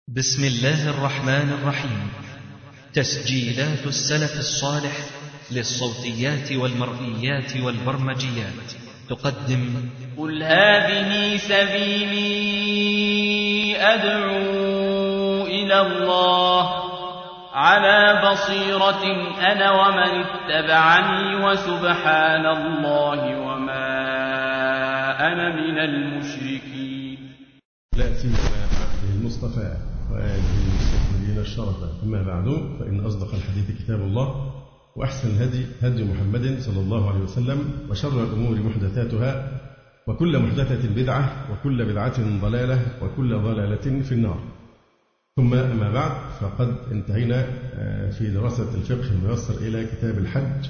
بسم الله الرحمن الرحيم. تسجيلات السلف الصالح للصوتيات والمرئيات والبرمجيات تقدم قل هذه سبيلي أدعو إلى الله على بصيرة أنا ومن اتبعني وسبحان الله وما أنا من المشركين. لا سيما عبده المصطفى وآله المستكملين الشرفة، أما بعد فإن أصدق الحديث كتاب الله، وأحسن الهدي هدي محمد صلى الله عليه وسلم، وشر الأمور محدثاتها، وكل محدثة بدعة، وكل بدعة ضلالة، وكل ضلالة في النار. ثم أما بعد، فقد انتهينا في دراسة الفقه الميسر إلى كتاب الحج.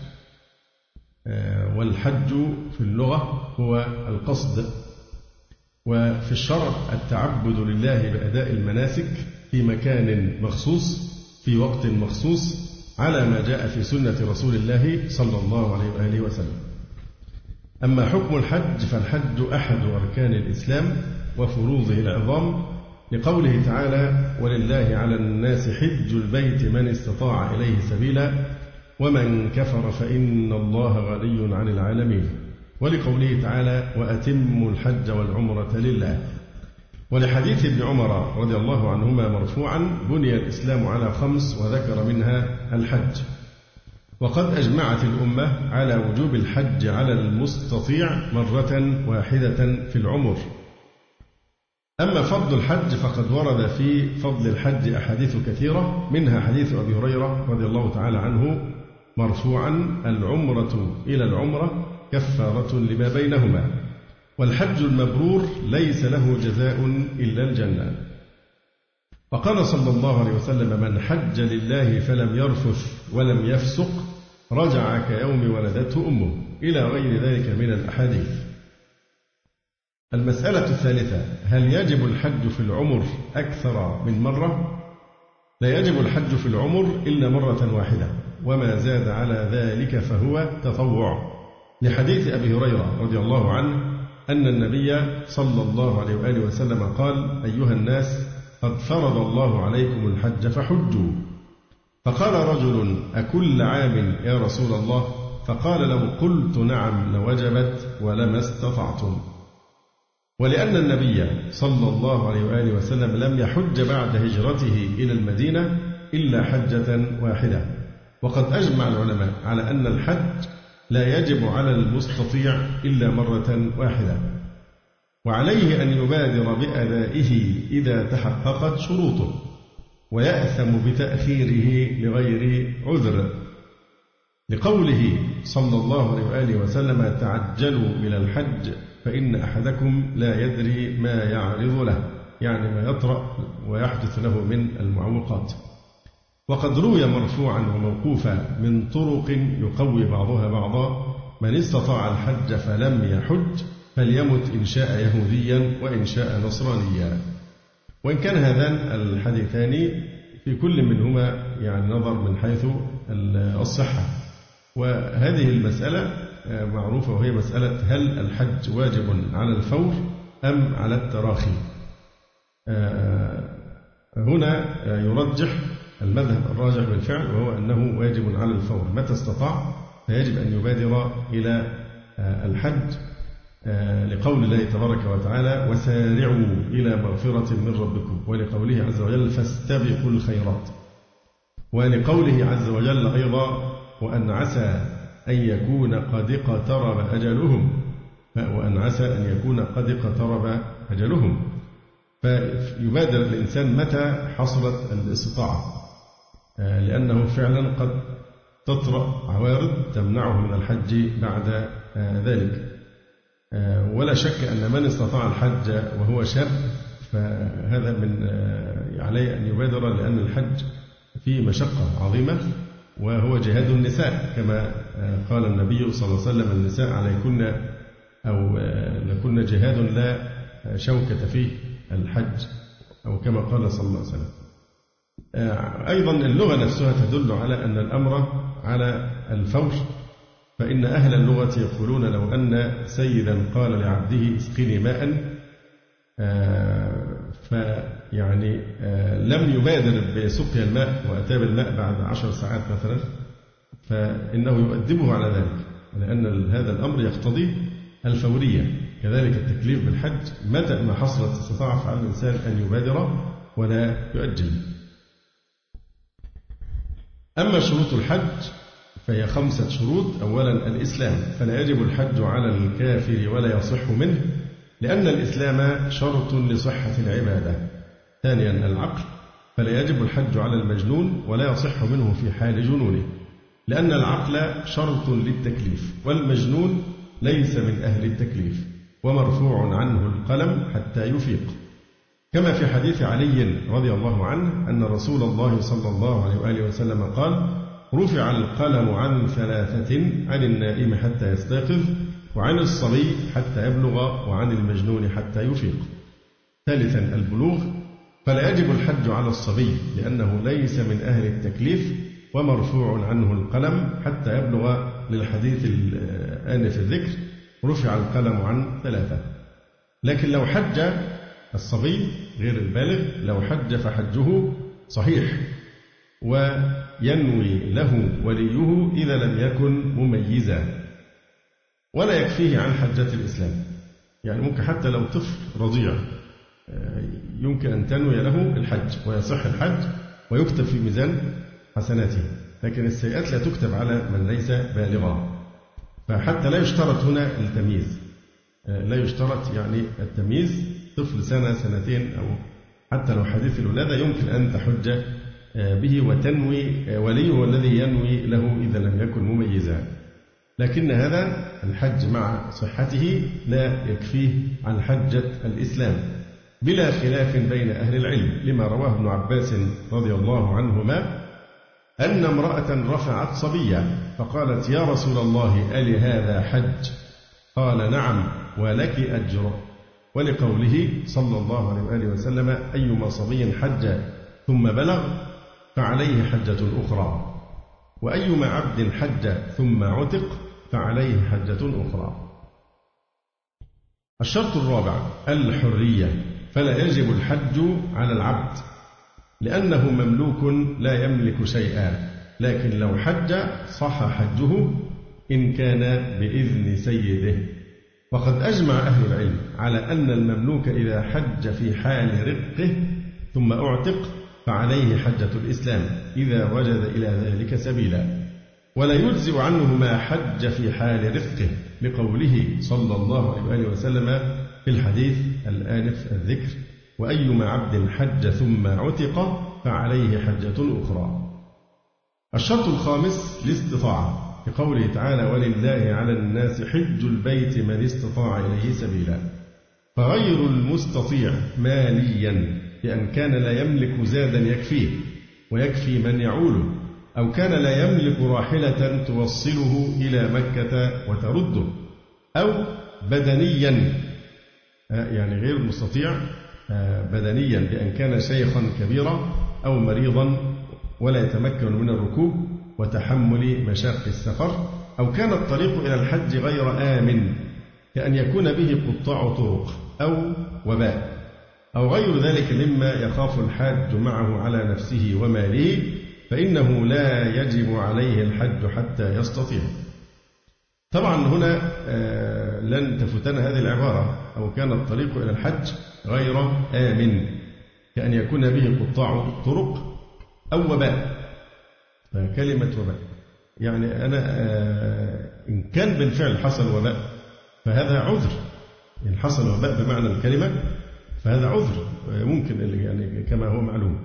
والحج في اللغة هو القصد، وفي الشرع التعبد لله بأداء المناسك في مكان مخصوص في وقت مخصوص على ما جاء في سنة رسول الله صلى الله عليه وآله وسلم. أما حكم الحج فالحج أحد أركان الإسلام وفروضه العظام، لقوله تعالى: ولله على الناس حج البيت من استطاع إليه سبيلا ومن كفر فإن الله غني عن العالمين، ولقوله تعالى: وأتموا الحج والعمرة لله. ولحديث ابن عمر رضي الله عنهما مرفوعا: بني الإسلام على 5 وذكر منها الحج. وقد أجمعت الأمة على وجوب الحج على المستطيع مرة واحدة في العمر. أما فضل الحج فقد ورد في فضل الحج أحاديث كثيرة، منها حديث أبي هريرة رضي الله تعالى عنه مرفوعا: العمرة إلى العمرة كفارة لما بينهما، والحج المبرور ليس له جزاء إلا الجنة. وقال صلى الله عليه وسلم: من حج لله فلم يرفث ولم يفسق رجع كيوم ولدته أمه، إلى غير ذلك من الأحاديث. المسألة الثالثة: هل يجب الحج في العمر أكثر من مرة؟ لا يجب الحج في العمر إلا مرة واحدة، وما زاد على ذلك فهو تطوع، لحديث أبي هريرة رضي الله عنه أن النبي صلى الله عليه وآله وسلم قال: أيها الناس، قد فرض الله عليكم الحج فحجوا. فقال رجل: أكل عام يا رسول الله؟ فقال: لو قلت نعم لوجبت ولما استطعتم. ولأن النبي صلى الله عليه وآله وسلم لم يحج بعد هجرته إلى المدينة إلا حجة واحدة. وقد أجمع العلماء على أن الحج لا يجب على المستطيع إلا مرة واحدة، وعليه أن يبادر بأدائه إذا تحققت شروطه، ويأثم بتأخيره لغير عذر، لقوله صلى الله عليه وآله وسلم: تعجلوا إلى الحج فإن أحدكم لا يدري ما يعرض له، يعني ما يطرأ ويحدث له من المعوقات. وقد روي مرفوعا وموقوفا من طرق يقوي بعضها بعضا: من استطاع الحج فلم يحج فليمت إن شاء يهوديا وإن شاء نصرانيا. وإن كان هذان الحديثان في كل منهما يعني نظر من حيث الصحة. وهذه المسألة معروفة، وهي مسألة: هل الحج واجب على الفور أم على التراخي؟ هنا يرجح المذهب الراجح بالفعل، وهو أنه واجب على الفور، متى استطاع فيجب أن يبادر إلى الحج، لقول الله تبارك وتعالى: وسارعوا إلى مغفرة من ربكم، ولقوله عز وجل: فاستبقوا الخيرات، ولقوله عز وجل أيضا: وأن عسى أن يكون قد اقترب أجلهم، وأن عسى أن يكون قد اقترب أجلهم. فيبادر الإنسان متى حصلت الاستطاعة، لأنه فعلا قد تطرأ عوارض تمنعه من الحج بعد ذلك. ولا شك أن من استطاع الحج وهو شاب فهذا من عليه أن يبادر، لأن الحج فيه مشقة عظيمة، وهو جهاد النساء، كما قال النبي صلى الله عليه وسلم: النساء عليكن أو لكن جهاد لا شوكة فيه الحج، أو كما قال صلى الله عليه وسلم. أيضا اللغة نفسها تدل على أن الأمر على الفور، فإن أهل اللغة يقولون: لو أن سيدا قال لعبده اسقني ماء، يعني لم يبادر بسقيا الماء وأتى بالماء بعد 10 ساعات مثلا، فإنه يؤدبه على ذلك، لأن هذا الأمر يقتضي الفورية. كذلك التكليف بالحج، متى ما حصلت استطاع فعلى الإنسان أن يبادر ولا يؤجل. أما شروط الحج فهي 5 شروط. أولا الإسلام، فلا يجب الحج على الكافر ولا يصح منه، لأن الإسلام شرط لصحة العبادة. ثانيا العقل، فلا يجب الحج على المجنون ولا يصح منه في حال جنونه، لأن العقل شرط للتكليف، والمجنون ليس من أهل التكليف، ومرفوع عنه القلم حتى يفيق، كما في حديث علي رضي الله عنه أن رسول الله صلى الله عليه وآله وسلم قال: رفع القلم عن 3، عن النائم حتى يستيقظ، وعن الصبي حتى يبلغ، وعن المجنون حتى يفيق. ثالثا البلوغ، فلا يجب الحج على الصبي لأنه ليس من أهل التكليف، ومرفوع عنه القلم حتى يبلغ، للحديث الآنف الذكر: رفع القلم عن 3. لكن لو حج الصبي غير البالغ، لو حج فحجه صحيح، وينوي له وليه إذا لم يكن مميزا، ولا يكفيه عن حجة الإسلام. يعني ممكن حتى لو طفل رضيع يمكن أن تنوي له الحج ويصح الحج ويكتب في ميزان حسناته، لكن السيئات لا تكتب على من ليس بالغا. فحتى لا يشترط هنا التمييز، لا يشترط يعني التمييز، طفل سنة 2 أو حتى لو حديث الولادة يمكن أن تحج به وتنوي، وليه الذي ينوي له إذا لم يكن مميزا. لكن هذا الحج مع صحته لا يكفيه عن حجة الإسلام، بلا خلاف بين أهل العلم، لما رواه ابن عباس رضي الله عنهما أن امرأة رفعت صبيا فقالت: يا رسول الله، ألي هذا حج؟ قال: نعم، ولك أجر. ولقوله صلى الله عليه وآله وسلم: أيما صبي حج ثم بلغ فعليه حجة أخرى، وأيما عبد حج ثم عتق فعليه حجة أخرى. الشرط الرابع الحرية، فلا يجب الحج على العبد لأنه مملوك لا يملك شيئا، لكن لو حج صح حجه إن كان بإذن سيده. وقد أجمع أهل العلم على أن المملوك إذا حج في حال رقه ثم أعتق فعليه حجة الإسلام إذا وجد إلى ذلك سبيلا، ولا يجزئ عنه ما حج في حال رقه، لقوله صلى الله عليه وآله وسلم في الحديث الآنف الذكر: وأيما عبد حج ثم عتق فعليه حجة أخرى. الشرط الخامس الاستطاعة، بقوله تعالى: ولله على الناس حج البيت من استطاع إليه سبيلا. فغير المستطيع ماليا بأن كان لا يملك زادا يكفيه ويكفي من يعوله، أو كان لا يملك راحلة توصله إلى مكة وترده، أو بدنيا، يعني غير المستطيع بدنيا بأن كان شيخا كبيرا أو مريضا ولا يتمكن من الركوب وتحمل مشاق السفر، أو كان الطريق إلى الحج غير آمن كأن يكون به قطاع طرق أو وباء أو غير ذلك مما يخاف الحاج معه على نفسه وماله، فإنه لا يجب عليه الحج حتى يستطيع. طبعا هنا لن تفتنا هذه العبارة: أو كان الطريق إلى الحج غير آمن كأن يكون به قطاع طرق أو وباء. كلمة وباء يعني أنا إن كان بالفعل حصل وباء فهذا عذر، إن حصل وباء بمعنى الكلمة فهذا عذر ممكن يعني كما هو معلوم.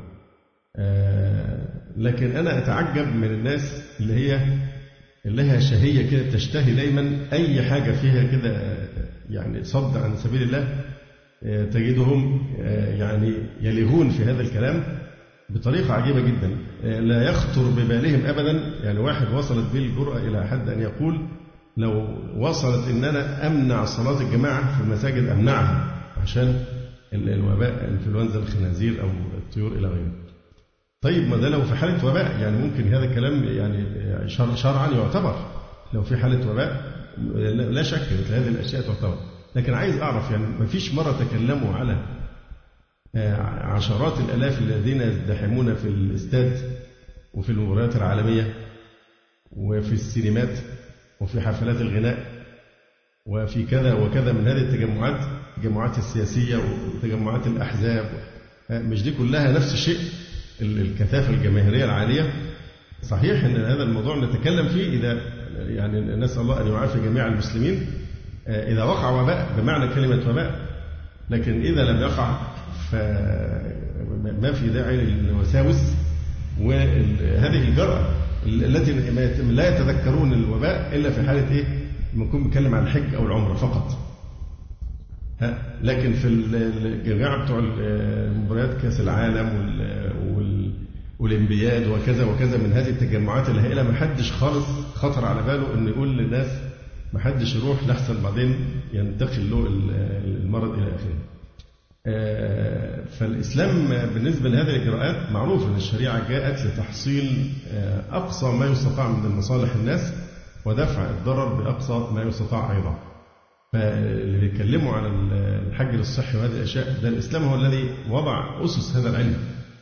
لكن أنا أتعجب من الناس اللي هي شهية كده، تشتهي دايما أي حاجة فيها كده يعني صد عن سبيل الله، تجدهم يعني يلهون في هذا الكلام بطريقة عجيبة جدا، لا يخطر ببالهم أبدا. يعني واحد وصلت به الجرأة إلى حد أن يقول: لو وصلت إن أنا أمنع صلاة الجماعة في المساجد أمنعها عشان الوباء، انفلونزا الخنازير أو الطيور إلى غيره. طيب ما ده لو في حالة وباء، يعني ممكن هذا الكلام يعني شرعا يعتبر، لو في حالة وباء لا شك مثل هذه الأشياء تعتبر. لكن عايز أعرف يعني ما فيش مرة تكلموا على عشرات الآلاف الذين يزدحمون في الاستاد وفي المباريات العالمية وفي السينمات وفي حفلات الغناء وفي كذا وكذا من هذه التجمعات السياسية وتجمعات الأحزاب، مش دي كلها نفس الشيء؟ الكثافة الجماهيرية العالية. صحيح أن هذا الموضوع نتكلم فيه إذا يعني نسأل الله أن يعافي جميع المسلمين إذا وقع وباء بمعنى كلمة وباء، لكن إذا لم يقع فما في داعي للوساوس وهذه الجرأة التي لا يتذكرون الوباء إلا في حالة إيه؟ نكون بنتكلم عن الحج أو العمرة فقط. لكن في الجماعة بتوع مباريات كأس العالم والأولمبياد وكذا وكذا من هذه التجمعات الهائلة ما حدش خالص خطر على باله إنه يقول للناس ما حدش يروح لحسن بعدين ينتقل له المرض إلى آخره. فالإسلام بالنسبة لهذه الإجراءات معروف أن الشريعة جاءت لتحصيل أقصى ما يستطاع من مصالح الناس ودفع الضرر بأقصى ما يستطاع أيضا. فاللي بيتكلموا عن الحج الصحي وهذه الأشياء ده الإسلام هو الذي وضع أسس هذا العلم.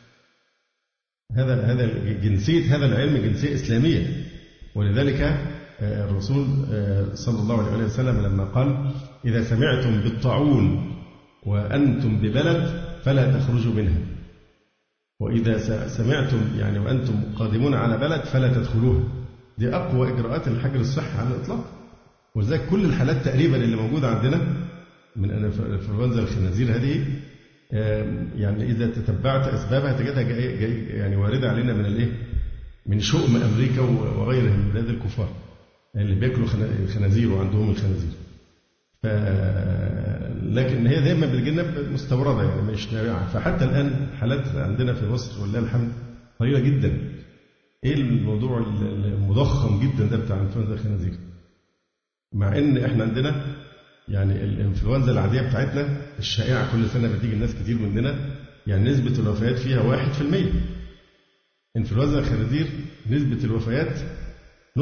هذا جنسية هذا العلم جنسية إسلامية، ولذلك الرسول صلى الله عليه وسلم لما قال إذا سمعتم بالطاعون وأنتم ببلد فلا تخرجوا منها، وإذا سمعتم يعني وأنتم قادمون على بلد فلا تدخلوها. دي أقوى إجراءات الحجر الصحي على الإطلاق. ولذلك كل الحالات تقريبا اللي موجودة عندنا من انفلونزا الخنازير هذه يعني إذا تتبعت أسبابها تجدها جاي يعني واردة علينا من من شؤم أمريكا وغيرها من بلاد الكفار اللي بياكلوا خنازير وعندهم الخنازير. لكن هي دايما بتجينا مستورده يعني مش نابعه. فحتى الان حالات عندنا في مصر ولله الحمد قليله جدا. ايه الموضوع المضخم جدا ده بتاع انفلونزا الخنازير؟ مع ان احنا عندنا يعني الانفلونزا العاديه بتاعتنا الشائعه كل سنه بتيجي الناس كتير مننا يعني نسبه الوفيات فيها 1%. انفلونزا الخنازير نسبه الوفيات 0.5%.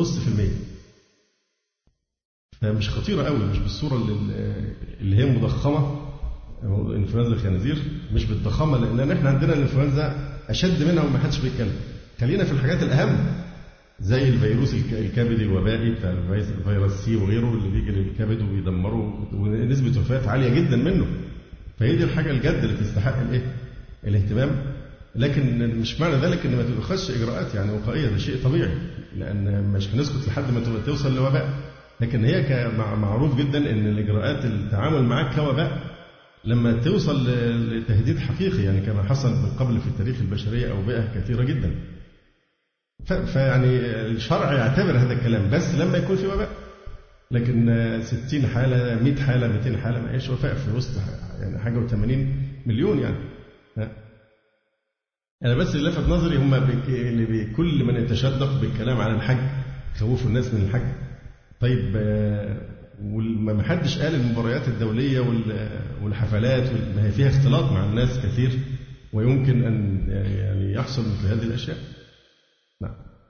فمش خطيرة قوي، مش بالصورة اللي هي مضخمة. انفلونزا الخنازير مش بالضخامة، لأن احنا عندنا الانفلونزا أشد منها وما حدش بيتكلم. خلينا في الحاجات الأهم زي الفيروس الكبدي الوبائي بتاع الفيروس سي وغيره اللي بيجي للكبد وبيدمره ونسبة وفاة عالية جدا منه. فهي دي الحاجة الجد اللي تستحق الاهتمام. لكن مش معنى ذلك ان ما تتخذش اجراءات يعني وقائية، ده شيء طبيعي، لأن مش هنسكت لحد ما توصل لوباء. لكن هي معروف جدا ان الاجراءات التعامل معك كوباء لما توصل لتهديد حقيقي يعني كما حصل من قبل في التاريخ البشريه اوبئه كثيره جدا. فيعني الشرع يعتبر هذا الكلام بس لما يكون في وباء. لكن 60 حاله 100 حاله 200 حاله ما هيش وفاء في وسط يعني حاجه و80 مليون يعني. انا بس اللي لفت نظري هم اللي كل من يتشدق بالكلام عن الحج خوفوا الناس من الحج. طيب وما حدش قال المباريات الدولية والحفلات ما هي فيها اختلاط مع الناس كثير ويمكن أن يعني يحصل مثل هذه الأشياء. نعم.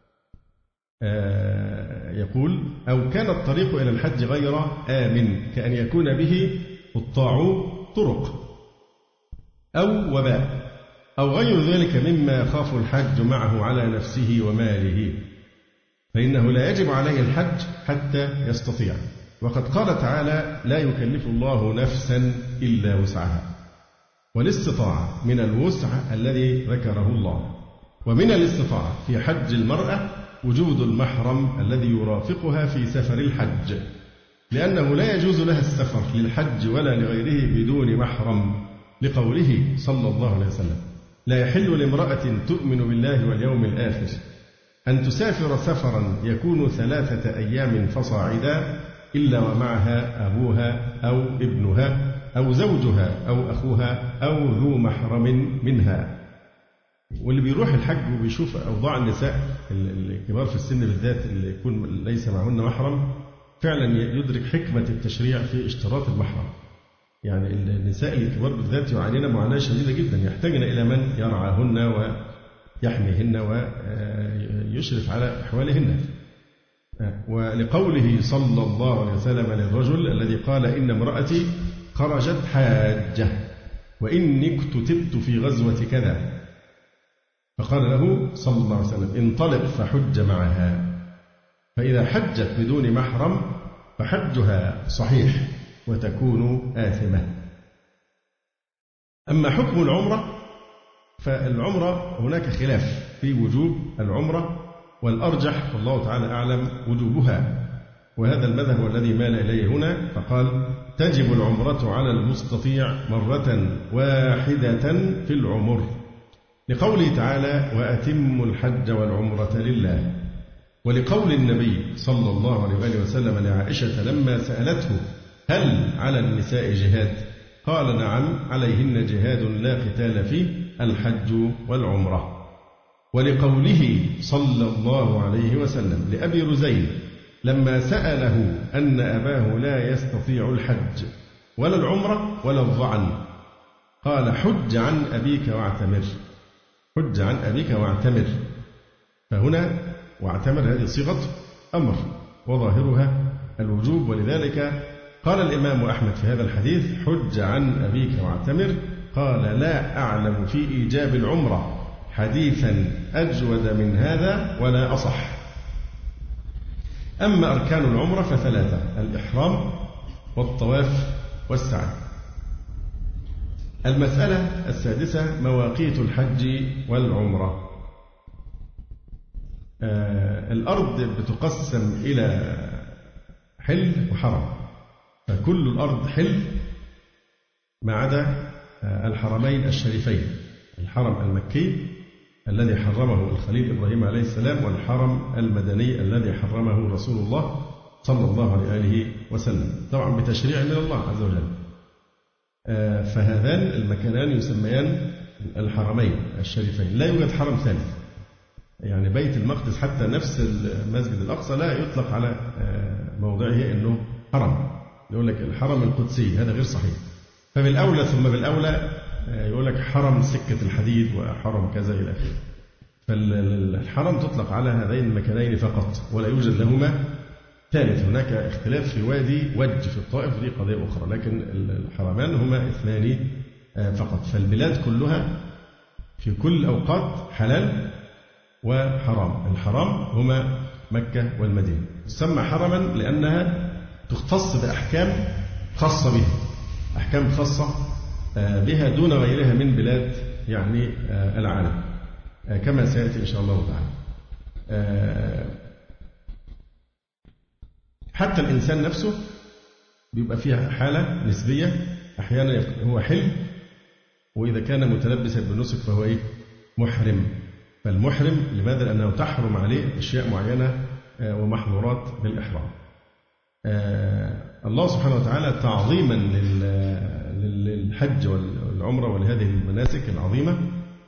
يقول أو كان الطريق إلى الحج غير آمن كأن يكون به قطاع طرق أو وباء أو غير ذلك مما يخاف الحج معه على نفسه وماله، فإنه لا يجب عليه الحج حتى يستطيع. وقد قال تعالى لا يكلف الله نفسا إلا وسعها، والاستطاعة من الوسع الذي ذكره الله. ومن الاستطاعة في حج المرأة وجود المحرم الذي يرافقها في سفر الحج، لأنه لا يجوز لها السفر للحج ولا لغيره بدون محرم، لقوله صلى الله عليه وسلم لا يحل لامرأة تؤمن بالله واليوم الآخر أن تسافر سفرا يكون 3 أيام فصاعدا إلا ومعها أبوها أو ابنها أو زوجها أو أخوها أو ذو محرم منها. واللي بيروح الحج وبيشوف أوضاع النساء الكبار في السن بالذات اللي يكون ليس معهن محرم فعلا يدرك حكمة التشريع في اشتراط المحرم. يعني النساء الكبار بالذات يعانين معاناة شديدة جدا، يحتاجن إلى من يرعاهن ويحميهن ويشرف على أحوالهن. ولقوله صلى الله عليه وسلم للرجل الذي قال إن امرأتي خرجت حاجة وإني اكتتبت في غزوة كذا، فقال له صلى الله عليه وسلم انطلق فحج معها، فإذا حجت بدون محرم فحجها صحيح وتكون آثمة. أما حكم العمرة فالعمرة هناك خلاف في وجوب العمرة، والأرجح والله تعالى أعلم وجوبها، وهذا المذهب والذي مال إليه هنا، فقال تجب العمرة على المستطيع مرة واحدة في العمر، لقوله تعالى وأتموا الحج والعمرة لله، ولقول النبي صلى الله عليه وآله وسلم لعائشة لما سألته هل على النساء جهاد؟ قال نعم عليهن جهاد لا قتال فيه الحج والعمرة. ولقوله صلى الله عليه وسلم لأبي رزين لما سأله أن أباه لا يستطيع الحج ولا العمرة ولا الظعن، قال حج عن أبيك واعتمر، حج عن أبيك واعتمر. فهنا واعتمر هذه صيغة أمر وظاهرها الوجوب، ولذلك قال الإمام أحمد في هذا الحديث حج عن أبيك واعتمر، قال لا أعلم في إيجاب العمرة حديثا أجود من هذا ولا أصح. أما أركان العمرة فثلاثة: الإحرام والطواف والسعي. المسألة السادسة مواقيت الحج والعمرة. الأرض بتقسم إلى حل وحرم، فكل الأرض حل ما عدا الحرمين الشريفين، الحرم المكي الذي حرمه الخليل إبراهيم عليه السلام، والحرم المدني الذي حرمه رسول الله صلى الله عليه وسلم، طبعا بتشريع من الله عز وجل. فهذان المكانان يسميان الحرمين الشريفين، لا يوجد حرم ثالث. يعني بيت المقدس حتى نفس المسجد الأقصى لا يطلق على موضعه أنه حرم، يقول لك الحرم القدسي، هذا غير صحيح. فبالأولى ثم بالأولى يقول لك حرم سكة الحديد وحرم كذا إلى آخره. فالحرم تطلق على هذين المكانين فقط ولا يوجد لهما ثالث. هناك اختلاف في وادي وج في الطائف، دي قضية أخرى، لكن الحرمان هما اثنان فقط. فالبلاد كلها في كل الأوقات حلال وحرام. الحرام هما مكة والمدينة، تسمى حرما لأنها تختص بأحكام خاصة بها، أحكام خاصة بها دون غيرها من بلاد يعني العالم، كما سيأتي إن شاء الله تعالى. حتى الإنسان نفسه بيبقى فيها حالة نسبية، أحيانا هو حل، وإذا كان متلبسا بالنسك فهو إيه؟ محرم. فالمحرم لماذا؟ لأنه تحرم عليه أشياء معينة ومحظورات بالإحرام. الله سبحانه وتعالى تعظيما للحج والعمرة ولهذه المناسك العظيمة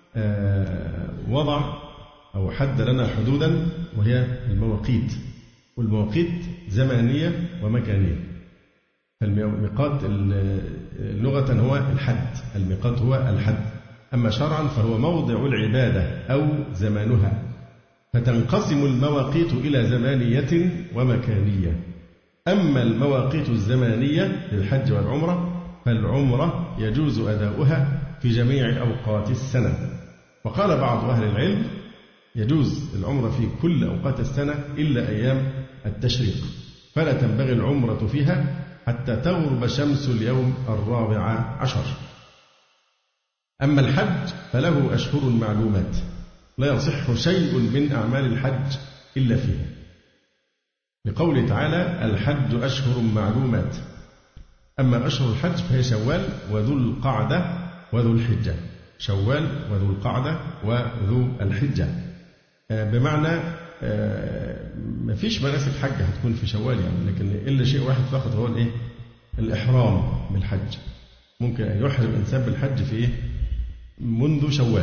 وضع أو حد لنا حدودا، وهي المواقيت، والمواقيت زمانية ومكانية. فالميقات لغة هو الحد، الميقات هو الحد، أما شرعا فهو موضع العبادة أو زمانها. فتنقسم المواقيت إلى زمانية ومكانية. أما المواقيت الزمانية للحج والعمرة فالعمرة يجوز أداؤها في جميع أوقات السنة. وقال بعض أهل العلم يجوز العمرة في كل أوقات السنة إلا أيام التشريق، فلا تنبغي العمرة فيها حتى تغرب شمس اليوم 14. أما الحج فله أشهر معلومات لا يصح شيء من أعمال الحج إلا فيها، لقوله تعالى الحج أشهر معلومات. أما أشهر الحج فهي شوال وذو القعدة وذو الحجة، شوال وذو القعدة وذو الحجة، بمعنى ما فيش مناسك حج هتكون في شوال يعني، لكن إلا شيء واحد فقط هو الإيه؟ الإحرام بالحج. ممكن أن يحرم إنسان بالحج في إيه؟ منذ شوال.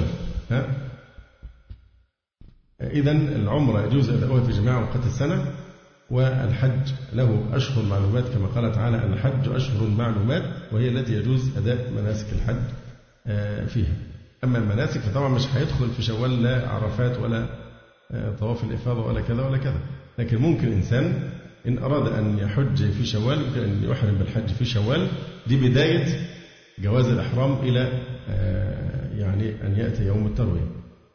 إذن العمرة يجوز أداؤها في جميع أوقات السنة، والحج له أشهر معلومات كما قال تعالى الحج أشهر معلومات، وهي التي يجوز أداء مناسك الحج فيها. أما المناسك فطبعا مش هيدخل في شوال لا عرفات ولا طواف الإفاضة ولا كذا ولا كذا، لكن ممكن إنسان إن أراد أن يحج في شوال يمكن أن يحرم بالحج في شوال، دي بداية جواز الإحرام إلى يعني أن يأتي يوم التروية.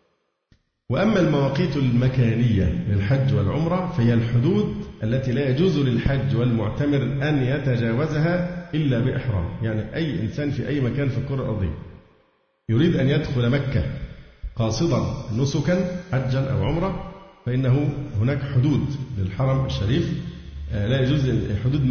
وأما المواقيت المكانية للحج والعمرة فهي الحدود التي لا يجوز للحج والمعتمر أن يتجاوزها إلا بإحرام. يعني أي إنسان في أي مكان في الكرة الأرضية يريد أن يدخل مكة قاصدا نسكا حجا أو عمرة فإنه هناك حدود للحرم الشريف لا يجوز، حدود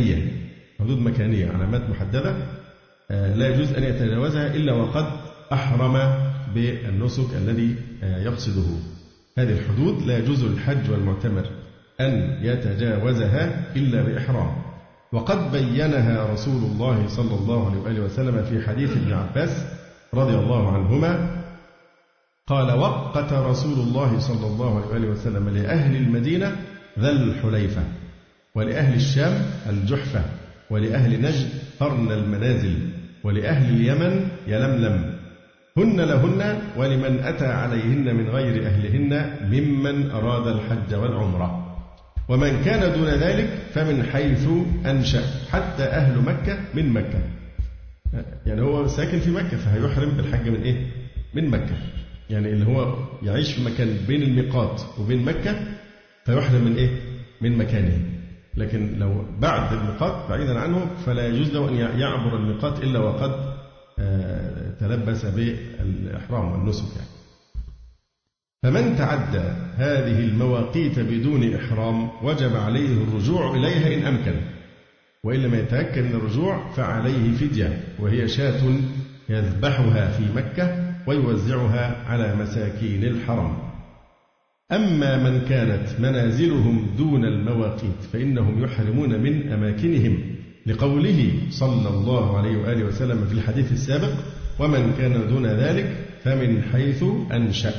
مكانية علامات محددة لا يجوز أن يتجاوزها إلا وقد أحرم بالنسك الذي يقصده. هذه الحدود لا يجوز للحج والمعتمر أن يتجاوزها إلا بإحرام. وقد بينها رسول الله صلى الله عليه وآله وسلم في حديث ابن عباس رضي الله عنهما قال: وقت رسول الله صلى الله عليه وآله وسلم لأهل المدينة ذا الحليفة، ولأهل الشام الجحفة، ولأهل نجد قرن المنازل، ولأهل اليمن يلملم، هن لهن ولمن أتى عليهن من غير أهلهن ممن أراد الحج والعمرة، ومن كان دون ذلك فمن حيث أنشأ، حتى أهل مكة من مكة. يعني هو ساكن في مكة فهيحرم بالحج من إيه؟ من مكة. يعني اللي هو يعيش في مكان بين الميقات وبين مكة فيحرم من إيه؟ من مكانه. لكن لو بعد الميقات بعيدا عنه فلا يجوز له أن يعبر الميقات إلا وقد تلبس بالإحرام والنسك يعني. فمن تعدى هذه المواقيت بدون إحرام وجب عليه الرجوع إليها إن أمكن، وإن لم يتمكن من الرجوع فعليه فدية، وهي شاة يذبحها في مكة ويوزعها على مساكين الحرم. أما من كانت منازلهم دون المواقيت فإنهم يحرمون من أماكنهم، لقوله صلى الله عليه وآله وسلم في الحديث السابق: ومن كان دون ذلك فمن حيث أنشأ.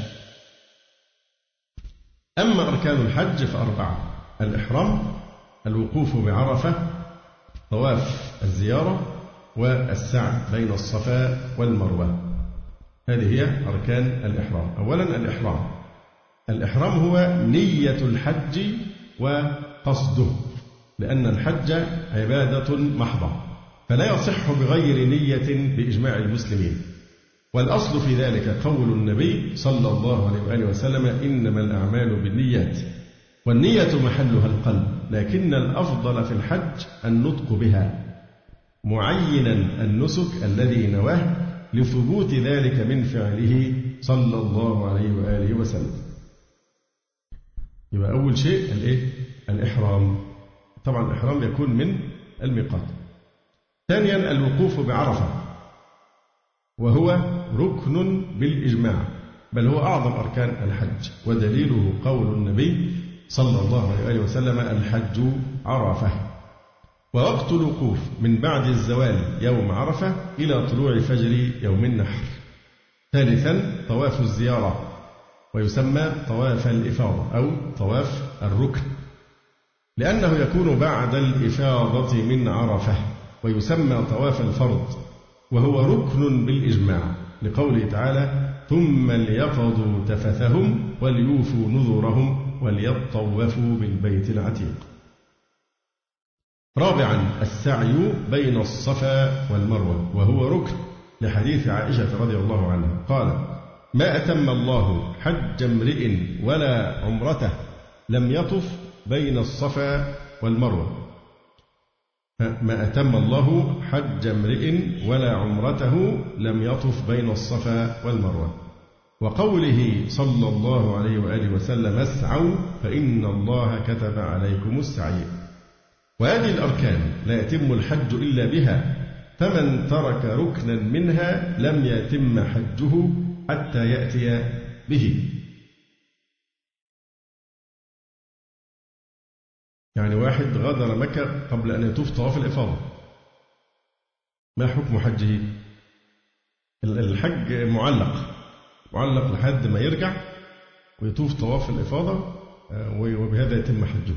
أما أركان الحج فأربعة: الإحرام، الوقوف بعرفة، طواف الزيارة، والسعي بين الصفا والمروة. هذه هي أركان الإحرام. أولا الإحرام هو نية الحج وقصده، لأن الحج عبادة محضة فلا يصح بغير نية بإجماع المسلمين. والأصل في ذلك قول النبي صلى الله عليه وآله وسلم: إنما الأعمال بالنيات، والنية محلها القلب، لكن الأفضل في الحج النطق بها، معينا النسك الذي نواه لثبوت ذلك من فعله صلى الله عليه وآله وسلم. يبقى أول شيء الإحرام. طبعا الإحرام يكون من الميقات. ثانيا الوقوف بعرفة، وهو ركن بالإجماع، بل هو أعظم أركان الحج، ودليله قول النبي صلى الله عليه وآله وسلم: الحج عرفة. ووقت الوقوف من بعد الزوال يوم عرفة إلى طلوع فجر يوم النحر. ثالثا طواف الزيارة، ويسمى طواف الإفاضة أو طواف الركن، لأنه يكون بعد الإفاضة من عرفة، ويسمى طواف الفرض، وهو ركن بالإجماع، لقوله تعالى: ثم ليقضوا تفثهم وليوفوا نذورهم وليطوفوا بالبيت العتيق. رابعا السعي بين الصفا والمروة، وهو ركن، لحديث عائشة رضي الله عنها قال: ما أتم الله حج امرئ ولا عمرته لم يطف بين الصفا والمروة. ما أتم الله حج امرئ ولا عمرته لم يطف بين الصفا والمروة. وقوله صلى الله عليه وآله وسلم: اسعوا فإن الله كتب عليكم السعي. وهذه الأركان لا يتم الحج إلا بها، فمن ترك ركنا منها لم يتم حجه حتى يأتي به. يعني واحد غادر مكة قبل أن يطوف طواف الإفاضة، ما حكم حجه؟ الحج معلق لحد ما يرجع ويطوف طواف الإفاضة، وبهذا يتم حجه.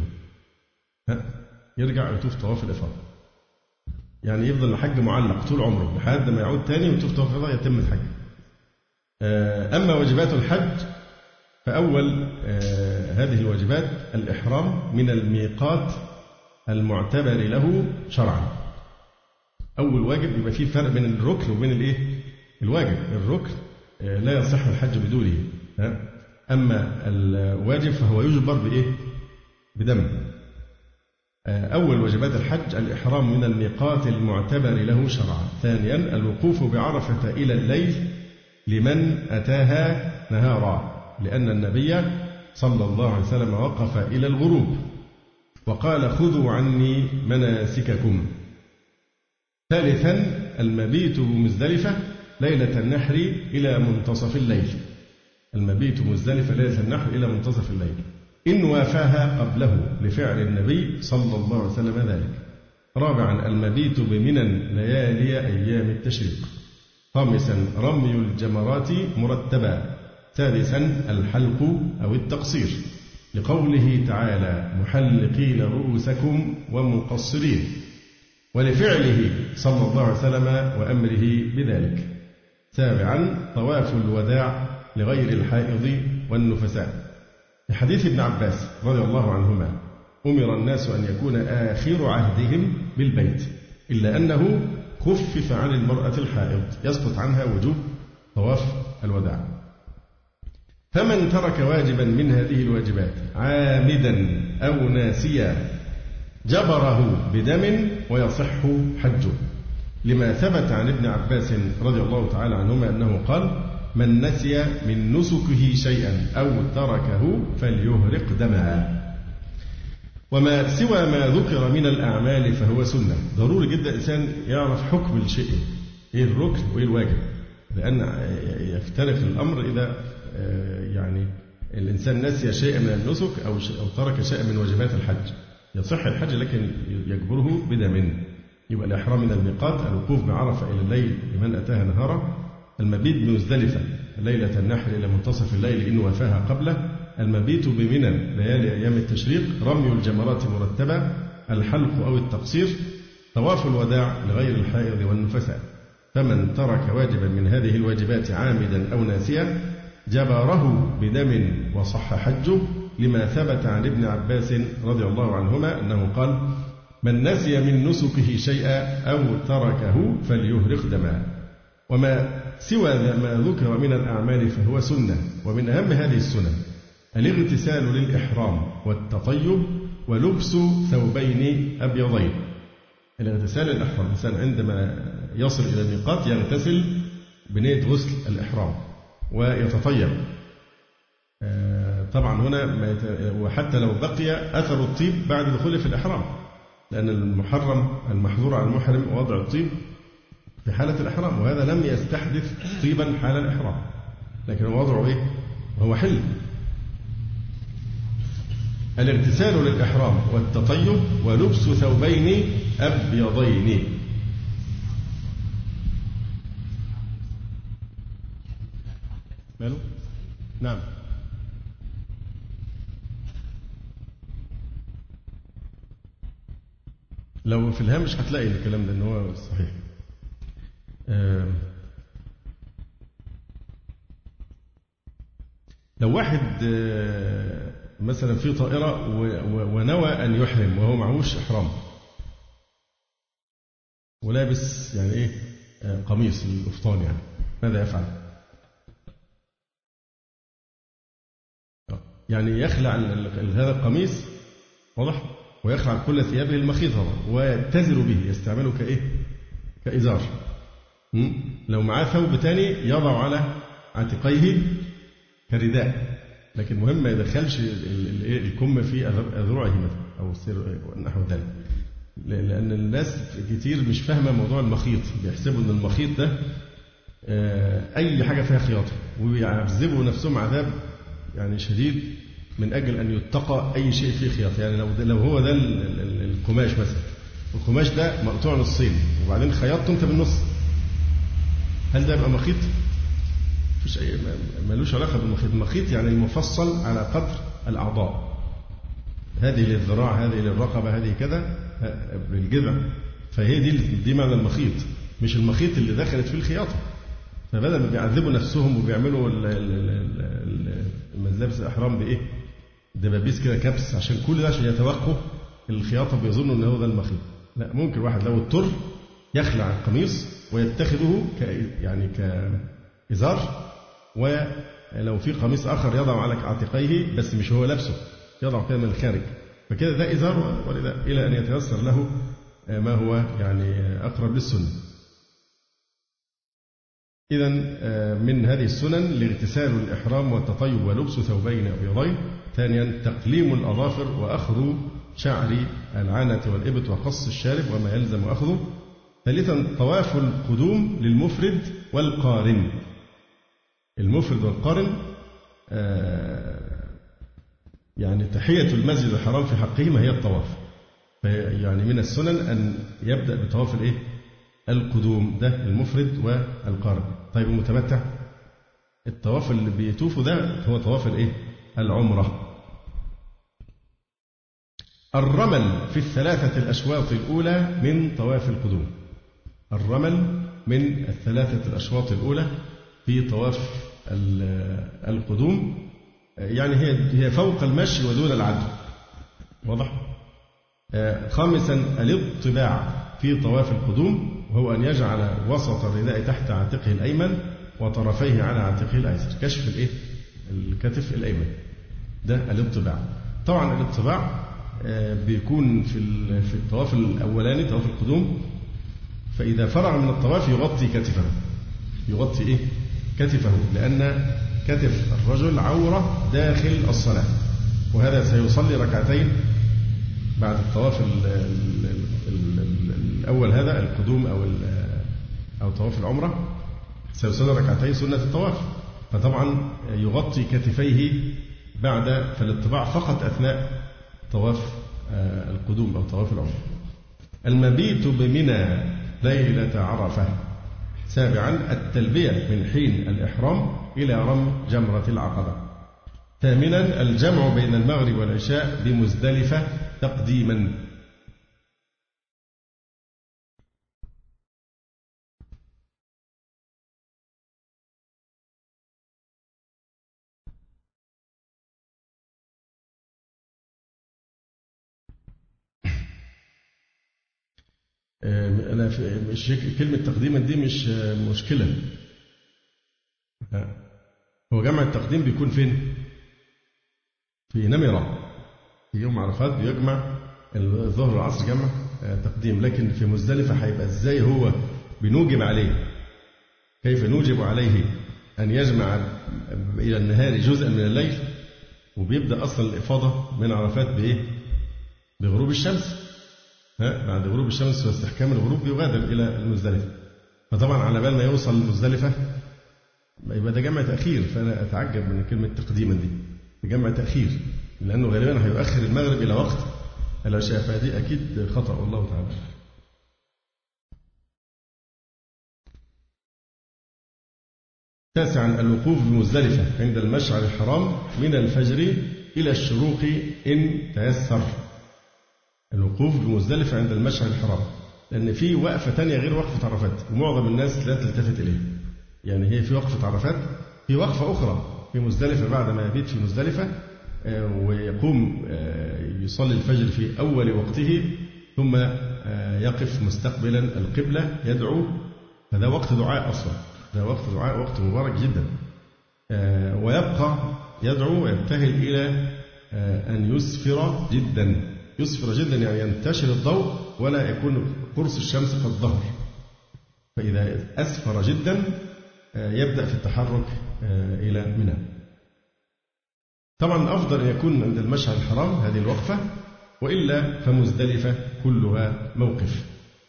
يرجع ويطوف طواف الإفاضة، يعني يفضل الحج معلق طول عمره لحد ما يعود تاني ويطوف طواف الإفاضة يتم الحج. أما واجبات الحج فأول هذه الواجبات الإحرام من الميقات المعتبر له شرعا، أول واجب يبقى فيه فرق بين الركن وبين الواجب. الركن لا يصح الحج بدونه، أما الواجب فهو يجبر بدم. أول واجبات الحج الإحرام من الميقات المعتبر له شرعا. ثانيا الوقوف بعرفة إلى الليل لمن أتاها نهارا، لأن النبي صلى الله عليه وسلم وقف إلى الغروب وقال خذوا عني مناسككم. ثالثا المبيت بمزدلفة ليلة النحر إلى منتصف الليل. المبيت بمزدلفة ليلة النحر إلى منتصف الليل إن وافاها قبله لفعل النبي صلى الله عليه وسلم ذلك. رابعا المبيت بمنى ليالي أيام التشريق. خامسا رمي الجمرات مرتبا. سادسا الحلق أو التقصير لقوله تعالى محلقين رؤوسكم ومقصرين، ولفعله صلى الله عليه وسلم وأمره بذلك. سابعا طواف الوداع لغير الحائض والنفساء. في حديث ابن عباس رضي الله عنهما أمر الناس أن يكون آخر عهدهم بالبيت، إلا أنه خفف عن المرأة الحائض يسقط عنها وجوب طواف الوداع. فمن ترك واجبا من هذه الواجبات عامدا أو ناسيا جبره بدم ويصح حجه، لما ثبت عن ابن عباس رضي الله تعالى عنهما أنه قال من نسي من نسكه شيئا أو تركه فليهرق دمها. وما سوى ما ذكر من الأعمال فهو سنة. ضروري جدا الإنسان يعرف حكم الشيء، إيه الركن وإيه الواجب، لأن يفترق الأمر إذا يعني الإنسان نسي شيئا من النسك أو ترك شيئا من واجبات الحج. يصح الحج لكن يجبره بدم. يبقى الإحرام من الميقات، الوقوف بعرفة إلى الليل لمن أتاها نهارا، المبيت بمزدلفة ليلة النحر إلى منتصف الليل إن وافاها قبله، المبيت بمنى ليالي أيام التشريق، رمي الجمرات مرتبة، الحلق أو التقصير، طواف الوداع لغير الحائض والنفساء. فمن ترك واجبا من هذه الواجبات عامدا أو ناسيا جبره بدم وصح حجه، لما ثبت عن ابن عباس رضي الله عنهما أنه قال من نسي من نسكه شيئا أو تركه فليهرق دمه. وما سوى ما ذكر من الأعمال فهو سنة. ومن أهم هذه السنن الاغتسال للإحرام والتطيب ولبس ثوبين أبيضين. الاغتسال للإحرام، الإنسان عندما يصل إلى الميقات يغتسل بنية غسل الإحرام ويتطيب. طبعا هنا وحتى لو بقي أثر الطيب بعد دخوله في الإحرام، لأن المحظور على المحرم وضع الطيب في حالة الإحرام، وهذا لم يستحدث طيبا حال الإحرام، لكن وضعه هو حل. الاغتسال للإحرام والتطيب ولبس ثوبين أبيضين. ماله؟ نعم. لو في الهامش هتلاقي الكلام ده ان هو صحيح. لو واحد مثلا في طائرة ونوى أن يحرم وهو معهوش إحرام ولابس يعني قميص القفطان، يعني ماذا يفعل؟ يعني يخلع هذا القميص، واضح، ويخلع كل ثيابه المخيطة ويتزر به، يستعمله كإزار. لو معاه ثوب تاني يضع على عاتقيه كرداء، لكن مهم ما يدخلش الكم في أذرعه مثلا أو نحو ذلك، لأن الناس كتير مش فاهمة موضوع المخيط، بيحسبوا أن المخيط ده أي حاجة فيها خياطة، ويعذبوا نفسهم عذاب يعني شديد من أجل أن يتقى أي شيء فيه خياطة. يعني لو هو ده القماش مثلا، القماش ده مقطوع نصين وبعدين خياطته أنت بالنص، هل ده يبقى مخيط؟ مفيش أي، ملوش علاقة بالمخيط. المخيط يعني المفصل على قدر الأعضاء، هذه للذراع، هذه للرقبة، هذه كذا بالجذع، فهي دي معنى المخيط، مش المخيط اللي دخلت فيه الخياطة. فبدل ما بيعذبوا نفسهم وبيعملوا ملابس الإحرام دبابيس كده كبس عشان كل ده عشان يتوقوا الخياطة، بيظنوا إن هو ده المخيط. لا، ممكن واحد لو اضطر يخلع القميص ويتخذه يعني كإزار، ولو في قميص آخر يضع على عاتقيه بس مش هو لابسه، يضع كده من الخارج، فكده ده إزار، إلى أن يتيسر له ما هو يعني أقرب للسنة. إذا من هذه السنن الاغتسال الإحرام والتطيب ولبس ثوبين أبيضين. ثانيا تقليم الأظافر وأخذ شعر العانة والإبط وقص الشارب وما يلزم أخذه. ثالثا طواف القدوم للمفرد والقارن. المفرد والقارن يعني تحية المسجد الحرام في حقهما هي الطواف، يعني من السنن أن يبدأ بطواف القدوم، ده المفرد والقارن. طيب المتمتع الطواف اللي بيطوفه ده هو طواف العمرة. الرمل في الثلاثة الأشواط الأولى من طواف القدوم. الرمل من الثلاثة الأشواط الأولى في طواف القدوم، يعني هي فوق المشي ودون العدو، واضح؟ خامسا الاضطباع في طواف القدوم، وهو أن يجعل وسط الرداء تحت عاتقه الأيمن وطرفيه على عاتقه الأيسر، كشف الكتف الأيمن، ده الاضطباع. طبعا الاضطباع بيكون في الطواف الأولاني طواف القدوم، فإذا فرغ من الطواف يغطي كتفه، يغطي كتفه، لأن كتف الرجل عورة داخل الصلاة، وهذا سيصلي ركعتين بعد الطواف الأول، هذا القدوم أو طواف العمرة، سيصلي ركعتين سنة الطواف، فطبعا يغطي كتفيه بعد فالاطباع فقط أثناء طواف القدوم أو طواف العمرة. المبيت بمنى ليلة عرفة. سابعا التلبية من حين الإحرام إلى رمي جمرة العقبة. ثامنا الجمع بين المغرب والعشاء بمزدلفة تقديما. أنا كلمة تقديما دي مش مشكلة. هو جمع التقديم بيكون فين؟ في نمرة، في يوم عرفات بيجمع الظهر والعصر جمع تقديم، لكن في مزدلفة هيبقى ازاي هو بنوجب عليه؟ كيف نوجب عليه أن يجمع إلى النهار جزءا من الليل، وبيبدأ أصلا الإفاضة من عرفات بغروب الشمس، بعد غروب الشمس واستحكام الغروب يغادر إلى المزدلفة، فطبعا على بال ما يوصل المزدلفة يبقى ده جمع تأخير. فأنا أتعجب من كلمة تقديما دي، جمع تأخير، لأنه غالبا هيؤخر المغرب إلى وقت العشاء، فدي أكيد خطأ والله تعالى. تاسعا الوقوف بمزدلفة عند المشعر الحرام من الفجر إلى الشروق إن تيسر. الوقوف بمزدلفة عند المشعر الحرام، لأن في وقفة تانية غير وقفة عرفات ومعظم الناس لا تلتفت إليها. يعني هي في وقفة عرفات، في وقفة أخرى في مزدلفة بعد ما يبيت في مزدلفة ويقوم يصلي الفجر في أول وقته، ثم يقف مستقبلا القبلة يدعو، فده وقت دعاء أصلا، ده وقت دعاء، وقت مبارك جدا. ويبقى يدعو ويبتهل إلى أن يسفر جدا، يسفر جدا يعني ينتشر الضوء ولا يكون قرص الشمس قد ظهر، فإذا أسفر جدا يبدأ في التحرك إلى منى. طبعا أفضل أن يكون عند المشعر الحرام هذه الوقفة، وإلا فمزدلفة كلها موقف.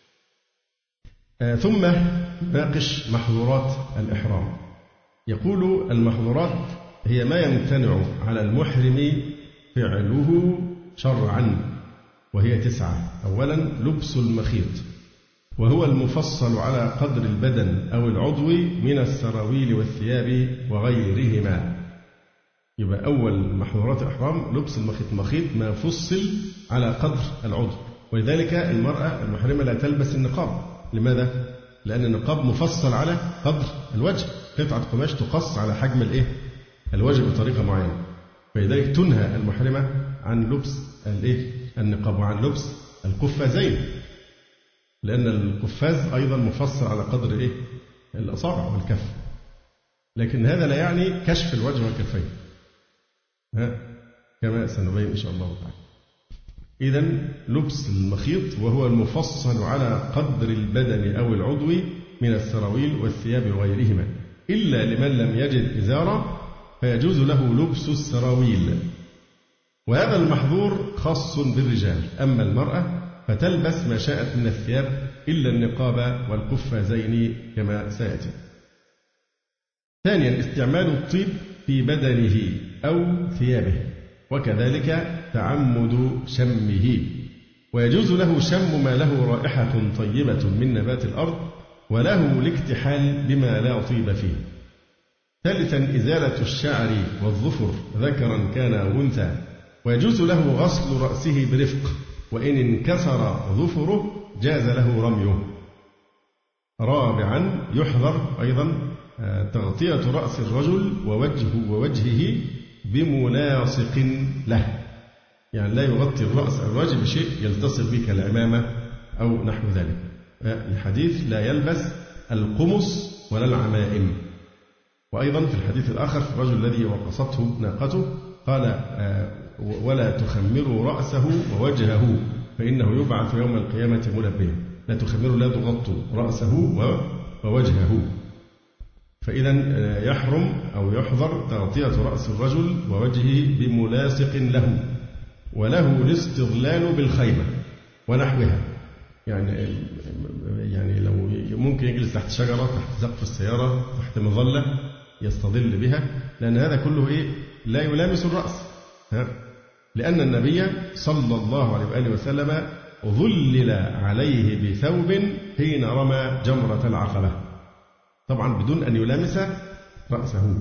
ثم ناقش محظورات الإحرام. يقول المحظورات هي ما يمتنع على المحرم فعله شرعا، وهي 9. أولا لبس المخيط، وهو المفصل على قدر البدن أو العضو من السراويل والثياب وغيرهما. يبقى أول محظورات الإحرام لبس المخيط. المخيط ما فصل على قدر العضو، ولذلك المرأة المحرمة لا تلبس النقاب. لماذا؟ لأن النقاب مفصل على قدر الوجه، قطعة قماش تقص على حجم الوجه بطريقة معينة، فلذلك تنهى المحرمة عن لبس النقاب وعن لبس القفازين. لأن القفاز أيضا مفصل على قدر الأصابع والكف، لكن هذا لا يعني كشف الوجه والكفين كما سنبين إن شاء الله تعالى. إذن لبس المخيط وهو المفصل على قدر البدن أو العضو من السراويل والثياب وغيرهما، إلا لمن لم يجد إزارا فيجوز له لبس السراويل، وهذا المحظور خاص بالرجال. أما المرأة فتلبس ما شاءت من الثياب إلا النقاب والقفازين كما سيأتي. ثانيا استعمال الطيب في بدنه أو ثيابه، وكذلك تعمد شمه، ويجوز له شم ما له رائحة طيبة من نبات الأرض وله الاكتحال بما لا طيب فيه. ثالثا إزالة الشعر والظفر ذكرا كان أو أنثى، ويجوز له غسل رأسه برفق، وإن انكسر ظفره جاز له رميه. رابعا يحذر أيضا تغطية رأس الرجل ووجهه بملاصق له، يعني لا يغطي الرأس الرجل بشيء يلتصق به كالعمامة أو نحو ذلك. الحديث لا يلبس القمص ولا العمائم. وأيضا في الحديث الآخر في الرجل الذي وقصته ناقته قال ولا تخمروا رأسه ووجهه فإنه يبعث يوم القيامة ملبيا. لا تخمروا لا تغطوا رأسه ووجهه. فإذا يحرم أو يحظر تغطية رأس الرجل ووجهه بملاصق له، وله الاستظلال بالخيمة ونحوها، يعني لو ممكن يجلس تحت شجرة، تحت سقف السيارة، تحت مظلة يستظل بها، لأن هذا كله لا يلامس الرأس، لأن النبي صلى الله عليه وآله وسلم ظلل عليه بثوب حين رمى جمرة العقبة، طبعا بدون أن يلامس رأسه.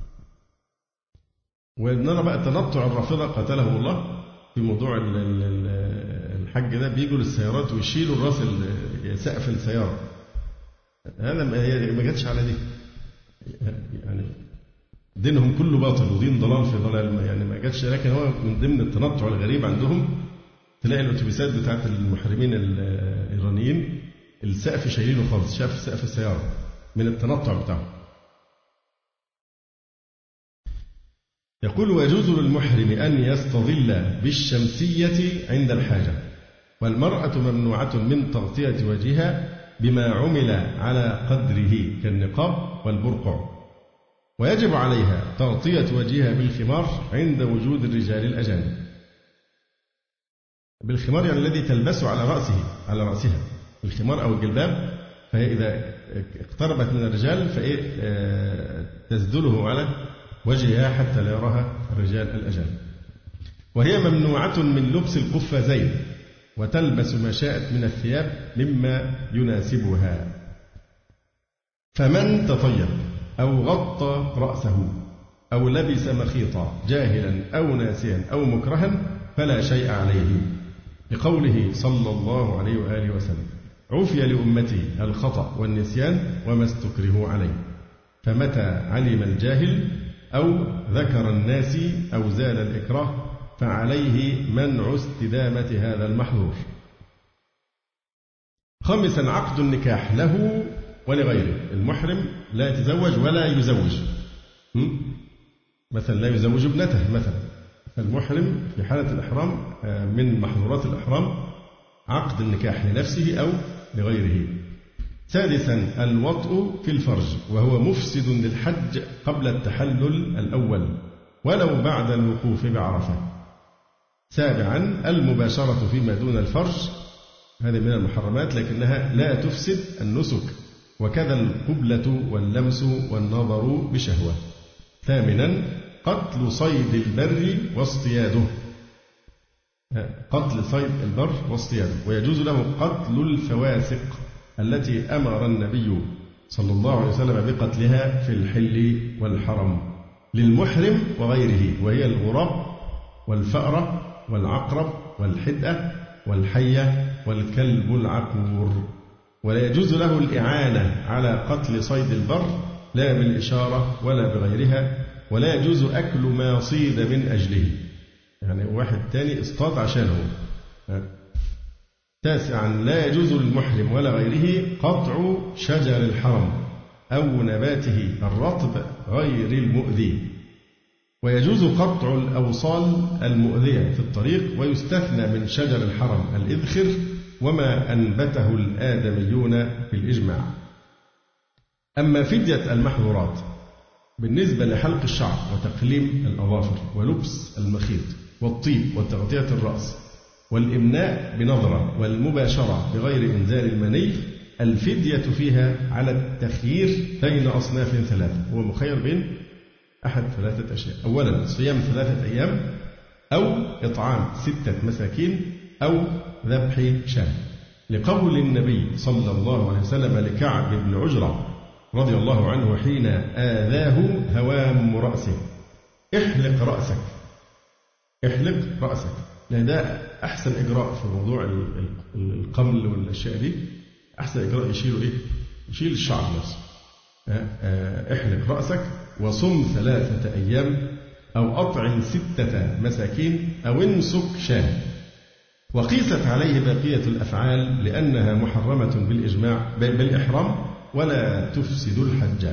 ونرى بقى تنطع الرافضة قتلهم الله في موضوع الحج ده، بيجوا للسيارات ويشيلوا الراس سقف السيارة. هذا ما جاتش على دي، يعني دينهم كله باطل ودين ضلال في ضلال، يعني ما جاتش. لكن هو من ضمن التنطع الغريب عندهم تلاقي الأتوبيسات بتاعت المحرمين الإيرانيين السقف شايلينه خالص، شاف سقف السيارة من التنطع بتاعه. يقول ويجوز للمحرم أن يستظل بالشمسية عند الحاجة، والمرأة ممنوعة من تغطية وجهها بما عمل على قدره كالنقاب والبرقع، ويجب عليها تغطية وجهها بالخمار عند وجود الرجال الأجانب. بالخمار يعني الذي تلبسه على رأسها الخمار أو الجلباب، فهي إذا اقتربت من الرجال تسدله على وجهها حتى لا يراها الرجال الأجانب. وهي ممنوعة من لبس القفازين، وتلبس ما شاءت من الثياب مما يناسبها. فمن تطيب أو غطى رأسه أو لبس مخيطا جاهلا أو ناسيا أو مكرها فلا شيء عليه، لقوله صلى الله عليه وآله وسلم عفي لأمتي الخطأ والنسيان وما استكرهوا عليه. فمتى علم الجاهل أو ذكر الناس أو زال الإكراه فعليه منع استدامة هذا المحظور. خامسا عقد النكاح له ولغيره. المحرم لا يتزوج ولا يزوج، مثلا لا يزوج ابنته مثلا. فالمحرم في حالة الإحرام من محظورات الإحرام عقد النكاح لنفسه أو لغيره. سادسا الوطء في الفرج، وهو مفسد للحج قبل التحلل الأول ولو بعد الوقوف بعرفة. سابعا المباشرة فيما دون الفرج، هذه من المحرمات لكنها لا تفسد النسك، وكذا القبلة واللمس والنظر بشهوة. ثامنا قتل صيد البر واصطياده، قتل صيد البر واصطياده، ويجوز له قتل الفواسق التي أمر النبي صلى الله عليه وسلم بقتلها في الحل والحرم للمحرم وغيره، وهي الغراب والفأرة والعقرب والحدأة والحية والكلب العقور. ولا يجوز له الإعانة على قتل صيد البر لا بالإشارة ولا بغيرها، ولا يجوز أكل ما صيد من أجله، يعني واحد تاني اصطاد عشانه. 9. لا يجوز للمحرم ولا غيره قطع شجر الحرم أو نباته الرطب غير المؤذي، ويجوز قطع الأوصال المؤذية في الطريق، ويستثنى من شجر الحرم الإذخر وما أنبته الآدميون بالإجماع. أما فدية المحظورات بالنسبة لحلق الشعر وتقليم الأظافر ولبس المخيط والطيب وتغطية الرأس والإمناء بنظرة والمباشرة بغير إنزال المني، الفدية فيها على التخيير بين أصناف 3. هو مخير بين أحد 3 أشياء: أولا صيام 3 أيام، أو إطعام 6 مساكين، أو ذبح شاة، لقول النبي صلى الله عليه وسلم لكعب بن عجرة رضي الله عنه حين آذاه هوام رأسه: احلق رأسك، احلق رأسك. لأن ده أحسن إجراء في موضوع القمل والأشياء دي. أحسن إجراء يشيله إيه؟ يشيل الشعر نفسه. احلق رأسك وصم 3 أيام، أو أطعم 6 مساكين، أو انسك شاة. وقيست عليه بقية الأفعال لأنها محرمة بالإجماع بالإحرام ولا تفسد الحج.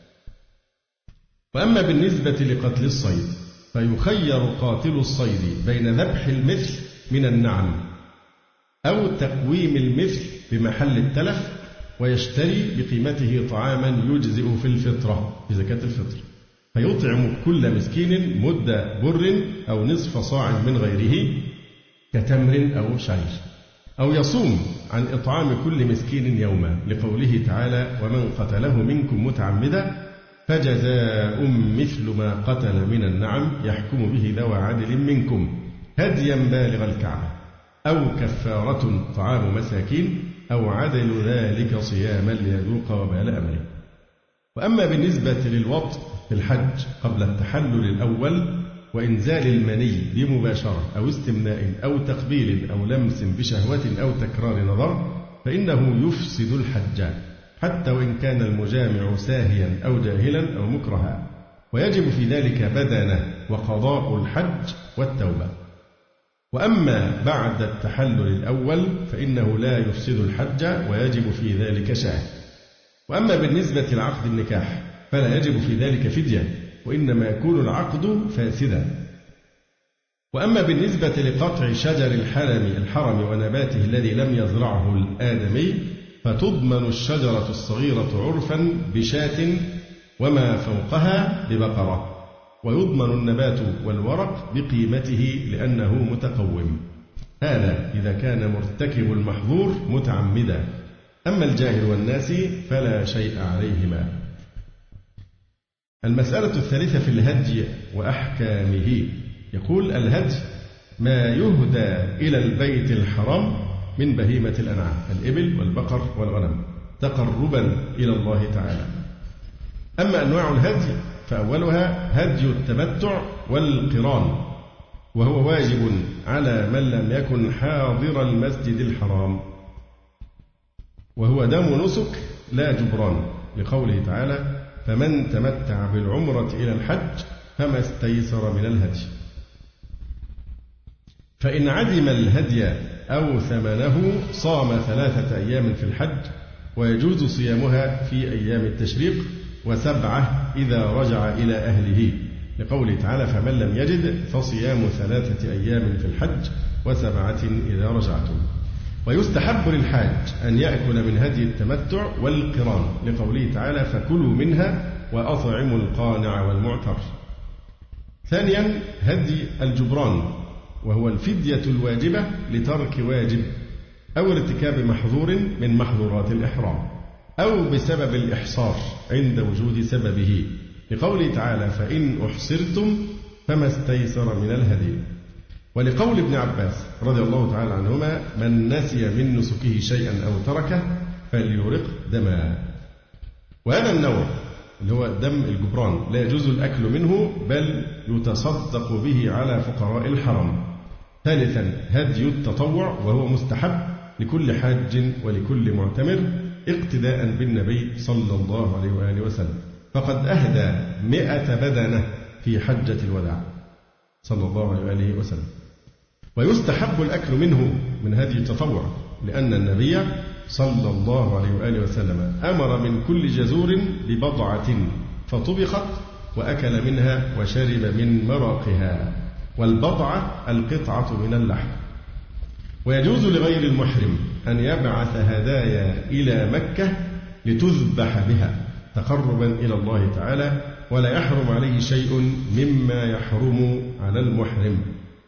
وأما بالنسبة لقتل الصيد فيخير قاتل الصيد بين ذبح المثل من النعم أو تقويم المثل بمحل التلف، ويشتري بقيمته طعاما يجزئ في الفطرة في زكاة الفطر، فيطعم كل مسكين مد بر أو نصف صاع من غيره كتمر أو شعير، أو يصوم عن إطعام كل مسكين يوما، لقوله تعالى: ومن قتله منكم متعمدا فجزاء مثل ما قتل من النعم يحكم به ذوى عدل منكم هديا بالغ الكعبة، أو كفارة طعام مساكين، أو عدل ذلك صياما ليذوق وبال أمره. وأما بالنسبة للوطء في الحج قبل التحلل الأول وإنزال المني بمباشرة أو استمناء أو تقبيل أو لمس بشهوة أو تكرار نظر، فإنه يفسد الحج حتى وإن كان المجامع ساهيا أو جاهلا أو مكرها، ويجب في ذلك بدنه وقضاء الحج والتوبة. وأما بعد التحلل الأول فإنه لا يفسد الحج ويجب في ذلك شاة. وأما بالنسبة لعقد النكاح فلا يجب في ذلك فدية، وإنما يكون العقد فاسدا. وأما بالنسبة لقطع شجر الحرم ونباته الذي لم يزرعه الآدمي فتضمن الشجرة الصغيرة عرفا بشاة وما فوقها ببقرة، ويضمن النبات والورق بقيمته لأنه متقوم. هذا إذا كان مرتكب المحظور متعمدا، أما الجاهل والناسي فلا شيء عليهما. المسألة 3 في الهدي وأحكامه. يقول: الهدي ما يهدى إلى البيت الحرام من بهيمة الأنعام، الإبل والبقر والغنم، تقربا إلى الله تعالى. أما أنواع الهدي فأولها هدي التمتع والقران، وهو واجب على من لم يكن حاضر المسجد الحرام، وهو دم نسك لا جبران، لقوله تعالى: فمن تمتع بالعمرة إلى الحج فما استيسر من الهدي. فإن عدم الهدي أو ثمنه صام 3 أيام في الحج، ويجوز صيامها في أيام التشريق، و7 إذا رجع إلى أهله، لقوله تعالى: فمن لم يجد فصيام 3 أيام في الحج و7 إذا رجعتم. ويستحب للحاج أن يأكل من هدي التمتع والقران، لقوله تعالى: فكلوا منها وأطعموا القانع والمعتر. ثانيا هدي الجبران، وهو الفدية الواجبة لترك واجب أو ارتكاب محظور من محظورات الإحرام، أو بسبب الإحصار عند وجود سببه، لقوله تعالى: فإن أحصرتم فما استيسر من الهدي. ولقول ابن عباس رضي الله تعالى عنهما: من نسي من نسكه شيئا أو تركه فليرق دما. وهذا النوع اللي هو دم الجبران لا يجوز الأكل منه، بل يتصدق به على فقراء الحرم. ثالثا هدي التطوع، وهو مستحب لكل حاج ولكل معتمر اقتداء بالنبي صلى الله عليه وآله وسلم، فقد أهدى 100 بدنة في حجة الوداع صلى الله عليه وآله وسلم. ويستحب الأكل منه من هدي التطوع، لأن النبي صلى الله عليه وآله وسلم أمر من كل جزور ببضعة فطبخت وأكل منها وشرب من مرقها، والبضعة القطعة من اللحم. ويجوز لغير المحرم أن يبعث هدايا إلى مكة لتذبح بها تقربا إلى الله تعالى، ولا يحرم عليه شيء مما يحرم على المحرم.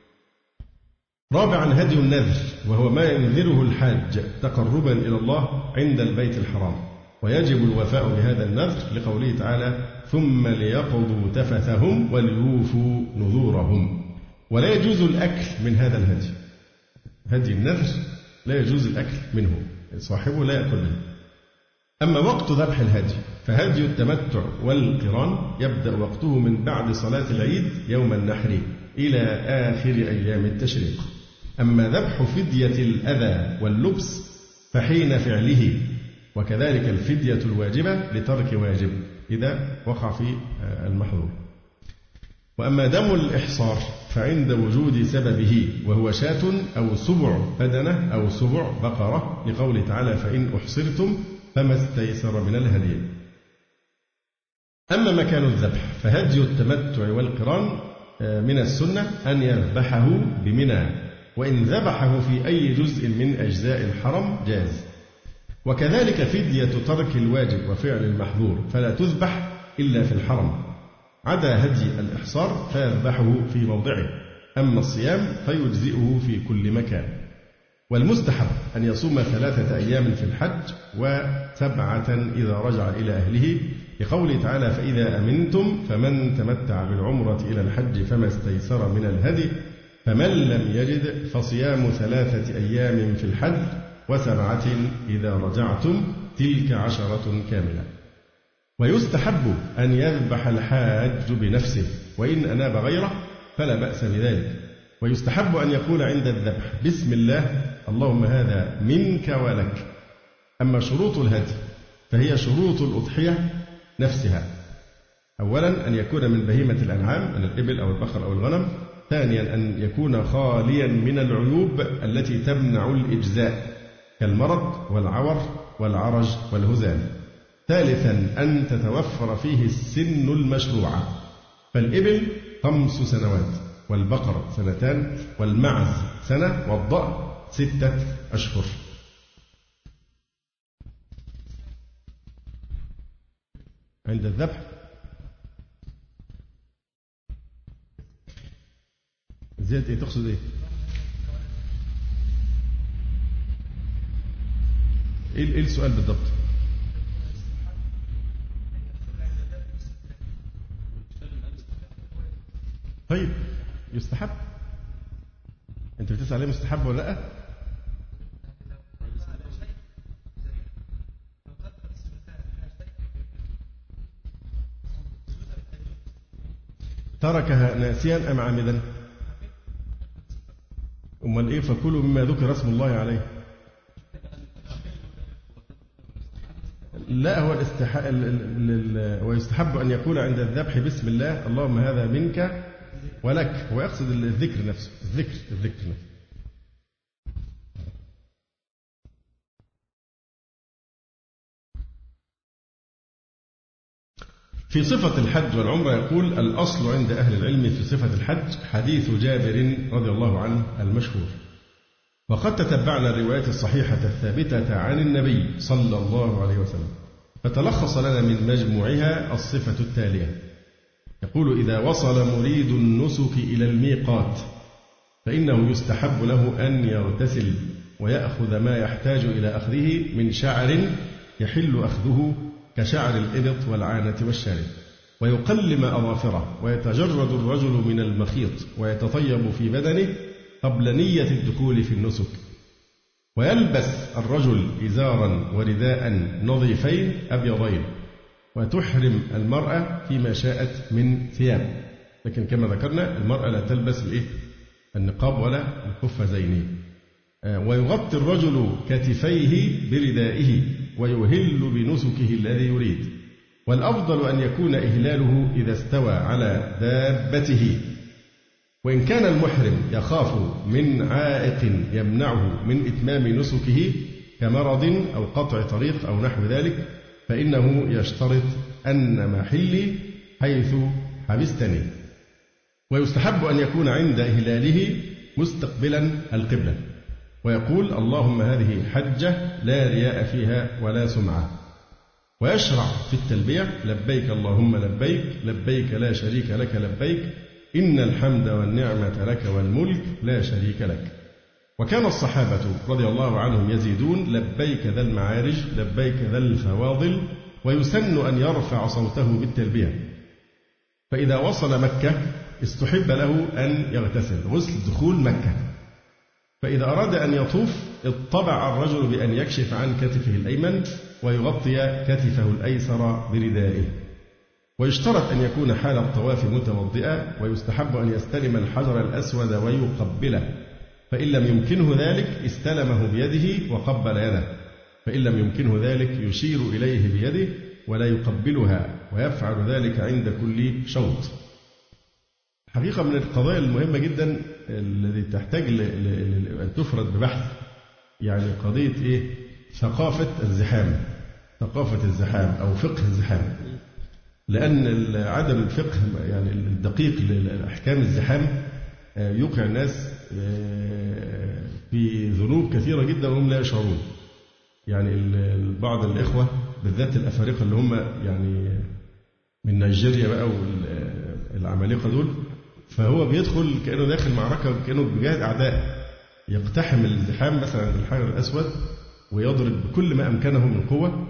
رابعا هدي النذر، وهو ما ينذره الحاج تقربا إلى الله عند البيت الحرام، ويجب الوفاء بهذا النذر لقوله تعالى ثم ليقضوا تفثهم وليوفوا نذورهم. ولا يجوز الأكل من هذا الهدي، هدي النذر لا يجوز الأكل منه، صاحبه لا يأكل منه. أما وقت ذبح الهدي فهدي التمتع والقران يبدأ وقته من بعد صلاة العيد يوم النحر إلى آخر أيام التشريق. أما ذبح فدية الأذى واللبس فحين فعله، وكذلك الفدية الواجبة لترك واجب إذا وقع في المحظور. وأما دم الإحصار فعند وجود سببه، وهو شاة أو سبع بدنة أو سبع بقرة، لقوله تعالى فإن أحصرتم فما استيسر من الهدي. أما مكان الذبح فهدي التمتع والقران من السنة أن يذبحه بمنى، وإن ذبحه في أي جزء من أجزاء الحرم جاز. وكذلك فدية ترك الواجب وفعل المحظور فلا تذبح إلا في الحرم، عدا هدي الإحصار فيذبحه في موضعه، أما الصيام فيجزئه في كل مكان. والمستحب أن يصوم 3 أيام في الحج و7 إذا رجع إلى أهله، لقوله تعالى فإذا أمنتم فمن تمتع بالعمرة إلى الحج فما استيسر من الهدي، فمن لم يجد فصيام 3 أيام في الحج و7 إذا رجعتم تلك 10 كاملة. ويستحب أن يذبح الحاج بنفسه، وإن أناب غيره فلا بأس بذلك. ويستحب أن يقول عند الذبح بسم الله اللهم هذا منك ولك. أما شروط الهدي فهي شروط الأضحية نفسها: أولا أن يكون من بهيمة الأنعام من الإبل أو البقر أو الغنم. ثانيا أن يكون خاليا من العيوب التي تمنع الإجزاء كالمرض والعور والعرج والهزال. ثالثا أن تتوفر فيه السن المشروعة، فالإبل 5 سنوات، والبقر 2 والمعز 1 والضأن 6 أشهر. عند الذبح زيادة إيه تقصد إيه؟ إيه السؤال بالضبط؟ طيب يستحب. أنت بتسأل عليه مستحب ولا لأ؟ تركها ناسيا أم عامدا؟ أمال إيه فكلوا مما ذكر اسم الله عليه؟ لا، هو ويستحب أن يقول عند الذبح بسم الله اللهم هذا منك ولك، ويقصد الذكر نفسه، الذكر نفسه. في صفة الحج والعمرة يقول الأصل عند أهل العلم في صفة الحج حديث جابر رضي الله عنه المشهور، وقد تتبعنا الروايات الصحيحة الثابتة عن النبي صلى الله عليه وسلم، فتلخص لنا من مجموعها الصفة التالية. يقول إذا وصل مريد النسك إلى الميقات فإنه يستحب له أن يغتسل ويأخذ ما يحتاج إلى أخذه من شعر يحل أخذه كشعر الإبط والعانة والشارب، ويقلم أظافره، ويتجرد الرجل من المخيط ويتطيب في بدنه قبل نية الدخول في النسك، ويلبس الرجل إزارا ورداء نظيفين أبيضين، وتحرم المرأة فيما شاءت من ثياب، لكن كما ذكرنا المرأة لا تلبس النقاب ولا القفازين. ويغطي الرجل كتفيه بردائه ويهل بنسكه الذي يريد، والأفضل أن يكون إهلاله إذا استوى على دابته، وإن كان المحرم يخاف من عائق يمنعه من إتمام نسكه كمرض أو قطع طريق أو نحو ذلك فإنه يشترط أن محلي حيث حبستني. ويستحب أن يكون عند هلاله مستقبلا القبلة ويقول اللهم هذه حجة لا رياء فيها ولا سمعة. ويشرع في التلبية لبيك اللهم لبيك لبيك لا شريك لك لبيك إن الحمد والنعمة لك والملك لا شريك لك. وكان الصحابة رضي الله عنهم يزيدون لبيك ذا المعارج لبيك ذا الفواضل. ويسن أن يرفع صوته بالتلبية. فإذا وصل مكة استحب له أن يغتسل غسل دخول مكة. فإذا أراد أن يطوف اطبع الرجل بأن يكشف عن كتفه الأيمن ويغطي كتفه الأيسر بردائه. ويشترط أن يكون حال الطواف متوضئا ويستحب أن يستلم الحجر الأسود ويقبله. فإن لم يمكنه ذلك استلمه بيده وقبل يده. فإن لم يمكنه ذلك يشير إليه بيده ولا يقبلها ويفعل ذلك عند كل شوط. حقيقة من القضايا المهمة جدا التي تحتاج أن تفرد ببحث يعني قضية ثقافة الزحام. ثقافة الزحام أو فقه الزحام. لأن عدم الفقه يعني الدقيق لأحكام الزحام يوقع الناس في ذنوب كثيرة جدا وهم لا يشعرون. يعني بعض الإخوة بالذات الأفارقة اللي هم يعني من نيجيريا بقى والعمالقة دول فهو بيدخل كأنه داخل معركة كأنه بجهاد أعداء يقتحم الزحام مثلا عند الحجر الأسود ويضرب بكل ما أمكنه من قوة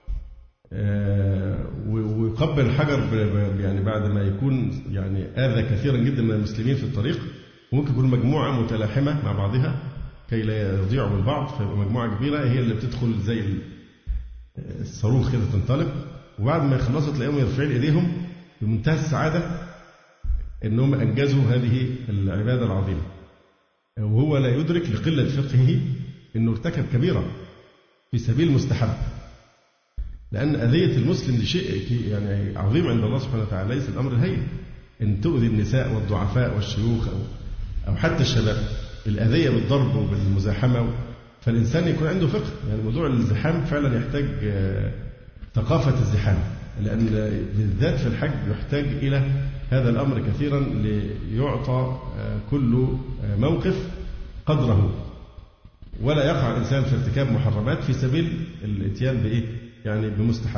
ويقبل الحجر يعني بعد ما يكون يعني آذى كثيرا جدا من المسلمين في الطريق. وممكن يكون مجموعة متلاحمة مع بعضها كي لا يضيعوا البعض فيبقى مجموعة كبيرة هي اللي بتدخل زي الصاروخ كده تنطلق. وبعد ما يخلصوا تلاقيهم يرفعون إيديهم بمنتهى السعادة إنهم أنجزوا هذه العبادة العظيمة. وهو لا يدرك لقلة فقهه إنه ارتكب كبيرة في سبيل مستحب. لأن أذية المسلم دي شيء يعني عظيم عند الله سبحانه وتعالى ليس الأمر الهين. إن تؤذي النساء والضعفاء والشيوخ أو حتى الشباب الأذية بالضرب وبالمزاحمة فالإنسان يكون عنده فقه. يعني موضوع الزحام فعلا يحتاج ثقافة الزحام لأن بالذات في الحج يحتاج إلى هذا الأمر كثيرا ليعطى كل موقف قدره ولا يقع الإنسان في ارتكاب محرمات في سبيل الاتيان بإيه؟ يعني بمستحب.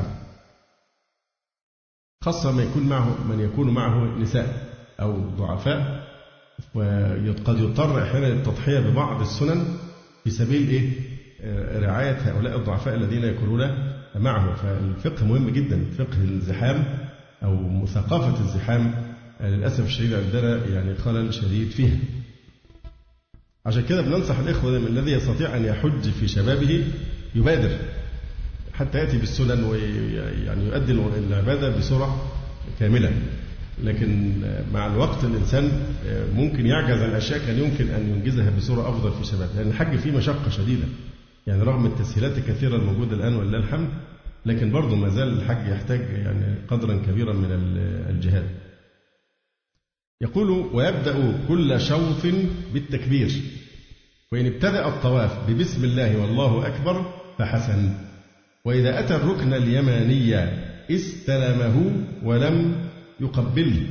خاصة من يكون معه نساء أو ضعفاء وقد يضطر أحيانا للتضحية ببعض السنن في سبيل رعاية هؤلاء الضعفاء الذين يكونون معه. فالفقه مهم جدا. فقه الزحام أو ثقافة الزحام للأسف الشديد عندنا يعني خلل شديد فيها. عشان كده بننصح الإخوة من الذي يستطيع أن يحج في شبابه يبادر حتى يأتي بالسنن ويعني يؤدي العبادة بسرعة كاملة. لكن مع الوقت الإنسان ممكن يعجز عن أشياء كان يمكن أن ينجزها بصورة أفضل في شبابه. لأن الحج فيه مشقة شديدة يعني رغم التسهيلات الكثيرة الموجودة الآن ولله الحمد لكن برضه ما زال الحج يحتاج يعني قدرا كبيرا من الجهاد. يقول ويبدأ كل شوط بالتكبير وإن ابتدأ الطواف ببسم الله والله أكبر فحسن. وإذا أتى الركن اليماني استلمه ولم يقبله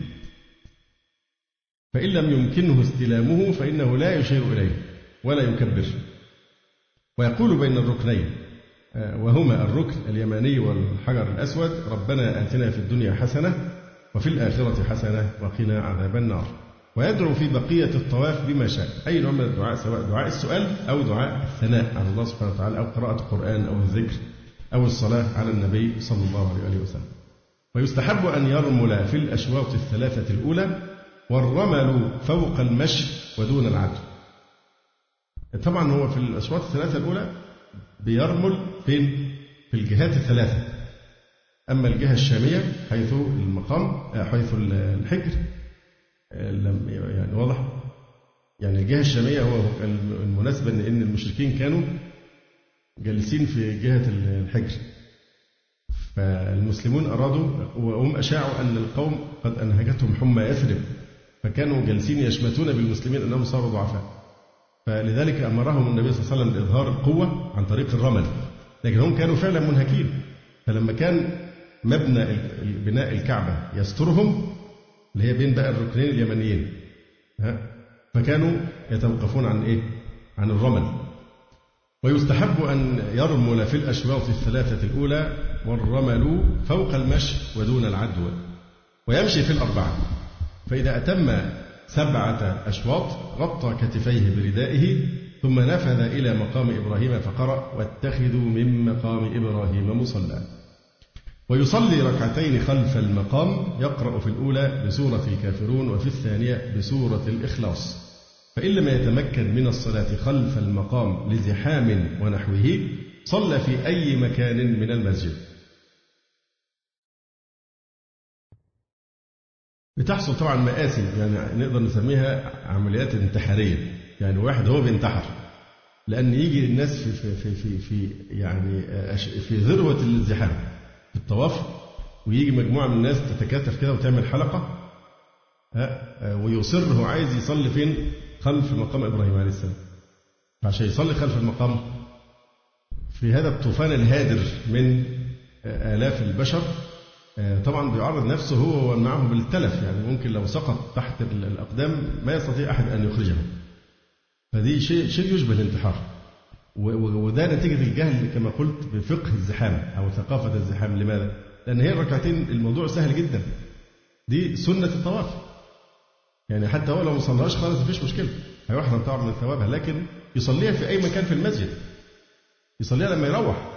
فإن لم يمكنه استلامه فإنه لا يشير إليه ولا يكبر. ويقول بين الركنين وهما الركن اليماني والحجر الأسود ربنا آتنا في الدنيا حسنة وفي الآخرة حسنة وقنا عذاب النار. ويدعو في بقية الطواف بما شاء أي نوع من الدعاء سواء دعاء السؤال أو دعاء الثناء على الله سبحانه وتعالى أو قراءة القرآن أو الذكر أو الصلاة على النبي صلى الله عليه وسلم. ويستحب أن يرمل في الأشواط الثلاثة الأولى والرمل فوق المشي ودون العدل. طبعا هو في الأشواط الثلاثة الأولى بيرمل فين؟ في الجهات الثلاثة. أما الجهة الشامية حيث المقام حيث الحجر يعني واضح يعني الجهة الشامية هو المناسبة أن المشركين كانوا جالسين في جهة الحجر فالمسلمون أرادوا وهم أشاعوا أن القوم قد أنهكتهم حمى يثرب فكانوا جالسين يشمتون بالمسلمين أنهم صاروا ضعفاء، فلذلك أمرهم النبي صلى الله عليه وسلم بإظهار القوة عن طريق الرمل، لكن هم كانوا فعلا منهكين. فلما كان مبنى بناء الكعبة يسترهم، اللي هي بين بقى الركنين اليمنيين، فكانوا يتوقفون عن إيه؟ عن الرمل. ويستحب أن يرمل في الأشواط الثلاثة الأولى، والرمل فوق المشي ودون العدو، ويمشي في الأربعة. فإذا أتم 7 أشواط غطى كتفيه بردائه، ثم نفذ إلى مقام إبراهيم فقرأ: واتخذوا من مقام إبراهيم مصلى. ويصلي ركعتين خلف المقام، يقرأ في الأولى بسورة الكافرون وفي الثانية بسورة الإخلاص. فإن لم يتمكن من الصلاة خلف المقام لزحام ونحوه، صلى في أي مكان من المسجد. بتحصل طبعا مآسي، يعني نقدر نسميها عمليات انتحارية. يعني واحد هو بينتحر لأن يجي الناس في يعني في ذروة الازدحام في الطواف، ويجي مجموعة من الناس تتكاتف كده وتعمل حلقة، ويصر هو عايز يصلي فين؟ خلف مقام إبراهيم عليه السلام. فعشان يصلي خلف المقام في هذا الطوفان الهادر من آلاف البشر، طبعا بيعرض نفسه هو ومن معه بالتلف. يعني ممكن لو سقط تحت الأقدام ما يستطيع أحد أن يخرجه. فدي شيء يشبه الانتحار، وده نتيجة الجهل كما قلت بفقه الزحام أو ثقافة الزحام. لماذا؟ لأن هي الركعتين الموضوع سهل جدا، دي سنة الطواف. يعني حتى هو لو ما صلاش خالص مفيش مشكلة، هيحرم طبعا من ثوابها، لكن يصليها في أي مكان في المسجد، يصليها لما يروح.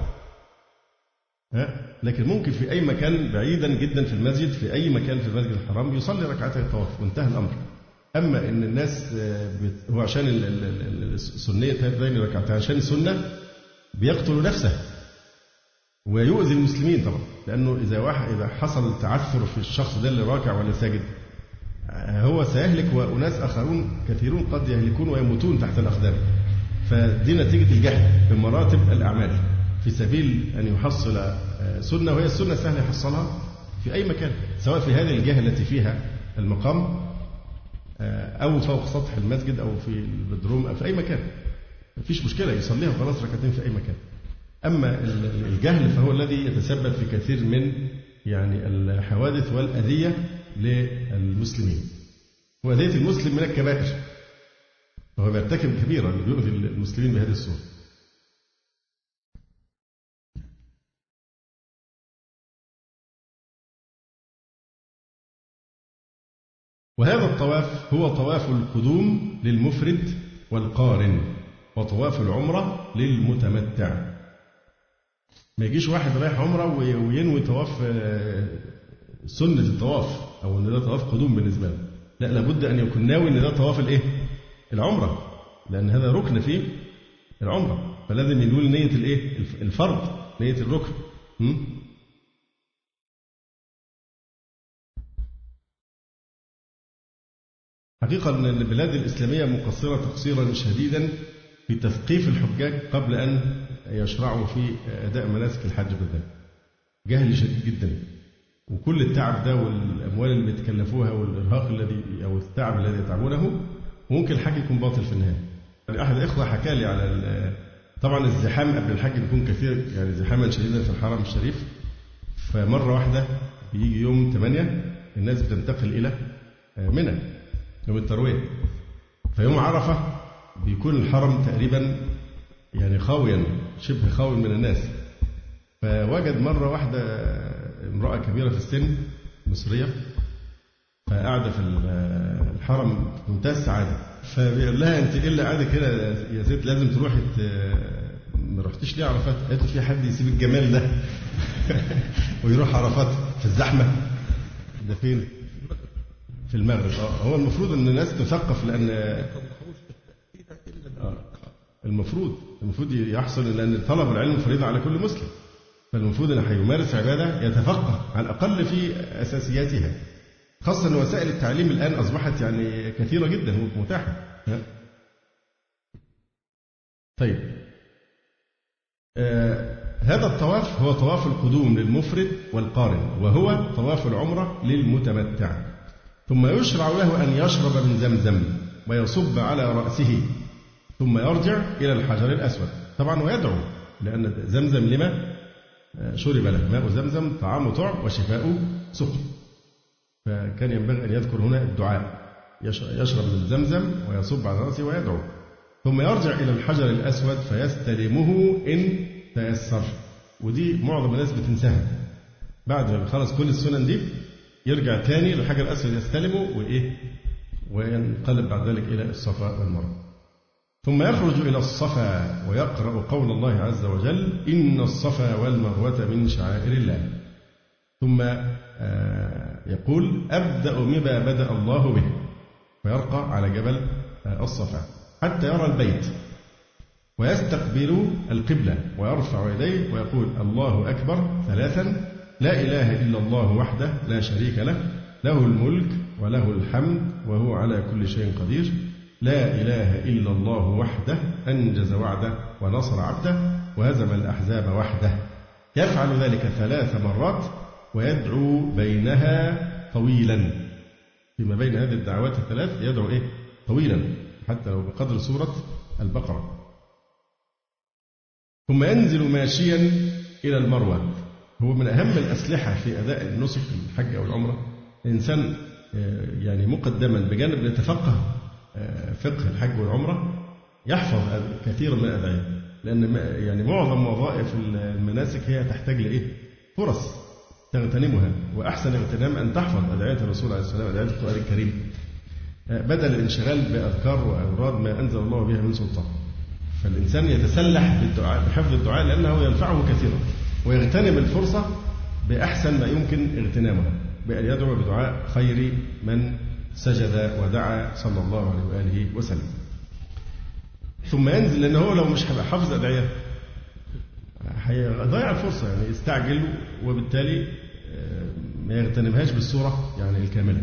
لكن ممكن في أي مكان بعيدا جدا في المسجد، في أي مكان في المسجد الحرام يصلي ركعتي الطواف وانتهى الأمر. أما إن الناس هو عشان السنية بين ركعتين عشان السنة بيقتل نفسه ويؤذي المسلمين طبعا، لأنه إذا حصل تعثر في الشخص ده اللي راكع ولا ساجد، هو سيهلك وأناس آخرون كثيرون قد يهلكون ويموتون تحت الأقدام. فدي نتيجة الجهل بمراتب الأعمال في سبيل أن يحصل سنة، وهي السنة سهل يحصلها في أي مكان، سواء في هذه الجهة التي فيها المقام أو فوق سطح المسجد أو في البدروم أو في أي مكان، مفيش مشكلة، يصليها خلاص ركعتين في أي مكان. أما الجهل فهو الذي يتسبب في كثير من يعني الحوادث والأذية للمسلمين. وأذية المسلم من الكبائر، وهو بيرتكب كبيرة اللي بيؤذي المسلمين بهذه الصورة. وهذا الطواف هو طواف القدوم للمفرد والقارن، وطواف العمرة للمتمتع. ما يجيش واحد رايح عمرة وينوي طواف سنة الطواف أو إن ده طواف قدوم بالنسبة له، لا، لابد أن يكون ناوي إن ده طواف الإيه؟ العمرة، لأن هذا ركن في العمرة، فلازم يقول نية الإيه؟ الفرض، نية الركن. حقيقة أن البلاد الإسلامية مقصرة تقصيرا شديدا في تثقيف الحجاج قبل أن يشرعوا في أداء مناسك الحج بالذات. جهل شديد جدا، وكل التعب ده والأموال اللي بيتكلفوها والإرهاق الذي أو التعب الذي يتعبونه، ممكن الحج يكون باطل في النهاية. يعني أحد الإخوة حكى لي على طبعا الزحام قبل الحج بيكون كثير، يعني زحاما شديدا في الحرم الشريف. فمرة واحدة بيجي يوم 8 الناس بتنتقل إلى منى يوم التروية، فيوم عرفة بيكون الحرم تقريبا يعني خاويا، شبه خاوي من الناس. فوجد مرة واحدة امرأة كبيرة في السن مصرية، فقاعدة في الحرم منتهى السعادة، فبيقول لها أنت إيه اللي قاعدة كده يا ست؟ لازم تروحي ما رحتيش ليه عرفات؟ قالت في حد يسيب الجمال ده ويروح عرفات في الزحمة؟ ده فين؟ في المغرب. هو المفروض ان الناس تثقف، لان المفروض يحصل، لان طلب العلم فريضه على كل مسلم، فالمفروض ان هيمارس عباده يتفقه على الاقل في اساسياتها، خاصه ان وسائل التعليم الان اصبحت يعني كثيره جدا ومتاحه. طيب، هذا الطواف هو طواف القدوم للمفرد والقارن، وهو طواف العمره للمتمتع. ثم يشرع له أن يشرب من زمزم ويصب على رأسه ثم يرجع إلى الحجر الأسود. طبعا ويدعو، لأن زمزم لما شرب له، ماء زمزم طعام طعم وشفاء سقم، فكان ينبغي أن يذكر هنا الدعاء، يشرب من زمزم ويصب على رأسه ويدعو، ثم يرجع إلى الحجر الأسود فيستلمه إن تيسر. ودي معظم الناس بتنساها، بعد ما خلص كل السنن دي يرجع تاني للحجر الأسود يستلمه وينقلب بعد ذلك إلى الصفا والمروة. ثم يخرج إلى الصفا ويقرأ قول الله عز وجل: إن الصفا والمروة من شعائر الله. ثم يقول: أبدأ بما بدأ الله به، فيرقى على جبل الصفا حتى يرى البيت ويستقبل القبلة ويرفع يديه ويقول: الله أكبر 3، لا إله إلا الله وحده لا شريك له، له الملك وله الحمد وهو على كل شيء قدير، لا إله إلا الله وحده أنجز وعده ونصر عبده وهزم الأحزاب وحده. يفعل ذلك 3 مرات ويدعو بينها طويلا، فيما بين هذه الدعوات ال3 يدعو طويلا حتى لو بقدر سورة البقرة. ثم ينزل ماشيا إلى المروة. هو من أهم الأسلحة في أداء النسك الحج أو العمرة، الإنسان يعني مقدما بجانب يتفقه فقه الحج والعمرة يحفظ كثيرا من الأدعية، لأن يعني معظم وظائف المناسك هي تحتاج فرص تغتنمها، وأحسن اغتنام أن تحفظ أدعية الرسول عليه الصلاة والسلام، أدعية القرآن الكريم، بدل الانشغال بأذكار وأوراد ما أنزل الله بها من سلطان. فالإنسان يتسلح بالدعاء بحفظ الدعاء لأنه ينفعه كثيرا، ويغتنم الفرصة بأحسن ما يمكن اغتنامها، بأن يدعو بدعاء خير من سجد ودعا صلى الله عليه وآله وسلم. ثم ينزل، لأنه هو لو مش حافظ أدعية هيضيع الفرصة، يعني يستعجل وبالتالي ما يغتنمهاش بالصورة يعني الكاملة.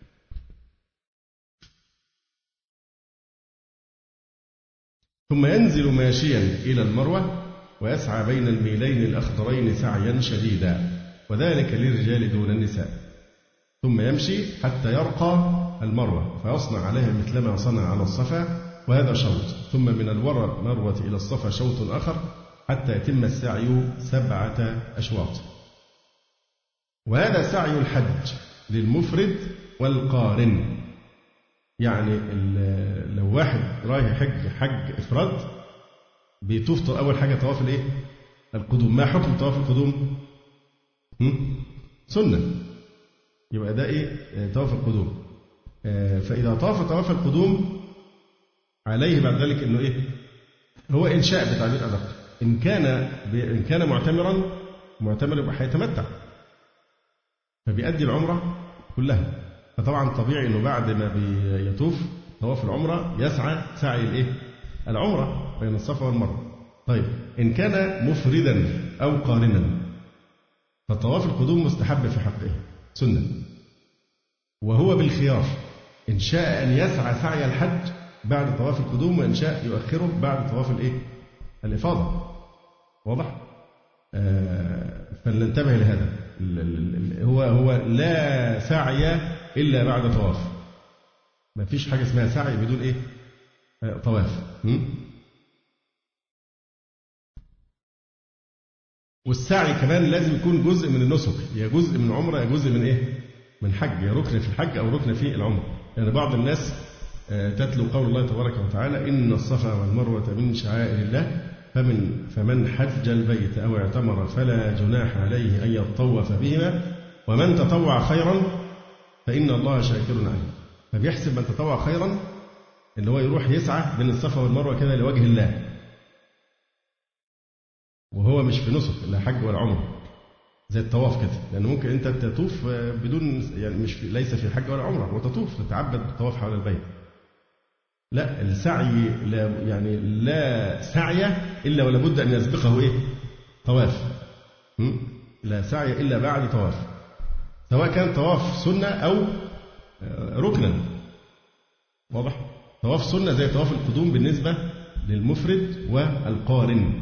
ثم ينزل ماشيا إلى المروة ويسعى بين الميلين الأخضرين سعيا شديدا، وذلك للرجال دون النساء. ثم يمشي حتى يرقى المروة فيصنع عليها مثلما صنع على الصفا، وهذا شوط. ثم من المروة إلى الصفا شوط آخر حتى يتم السعي 7 أشواط. وهذا سعي الحج للمفرد والقارن. يعني لو واحد رايح حج إفراد بيطوف أول حاجة طواف القدوم. ما حكم طواف القدوم؟ سنة، يبقى ده طواف القدوم. فإذا طاف طواف القدوم عليه بعد ذلك إنه هو إنشاء بتعبير أدق. إن كان معتمرا يبقى هيتمتع فبيأدي العمرة كلها. فطبعا طبيعي إنه بعد ما بيطوف طواف العمرة يسعى سعي العمرة بين الصفا والمروة. طيب إن كان مفردا أو قارنا فطواف القدوم مستحب في حقه سنة، وهو بالخيار، إن شاء أن يسعى سعي الحج بعد طواف القدوم، وإن شاء يؤخره بعد طواف الإفاضة. واضح؟ فلننتبه لهذا. هو لا سعي إلا بعد طواف، ما فيش حاجة اسمها سعي بدون طواف. والسعي كمان لازم يكون جزء من النسك، يا جزء من عمرة يا جزء من حج، يا ركن في الحج أو ركن في العمرة. يعني بعض الناس تتلو قول الله تبارك وتعالى: إن الصفا والمروة من شعائر الله فمن حج البيت أو اعتمر فلا جناح عليه أن يطوف بهما ومن تطوع خيرا فإن الله شاكر عليم. فبيحسب من تطوع خيرا اللي هو يروح يسعى بين الصفا والمروة كده لوجه الله، وهو مش في نسك لا حج ولا عمره زي الطواف كده، لأن ممكن أنت تطوف بدون يعني ليس في حج ولا عمره وتطوف تتعبد بالطواف حول البيت. لا، السعي لا سعي إلا ولا بد أن يسبقه طواف. لا سعي إلا بعد طواف، سواء كان طواف سنة أو ركنا. واضح؟ طواف سنة زي طواف القدوم بالنسبة للمفرد والقارن.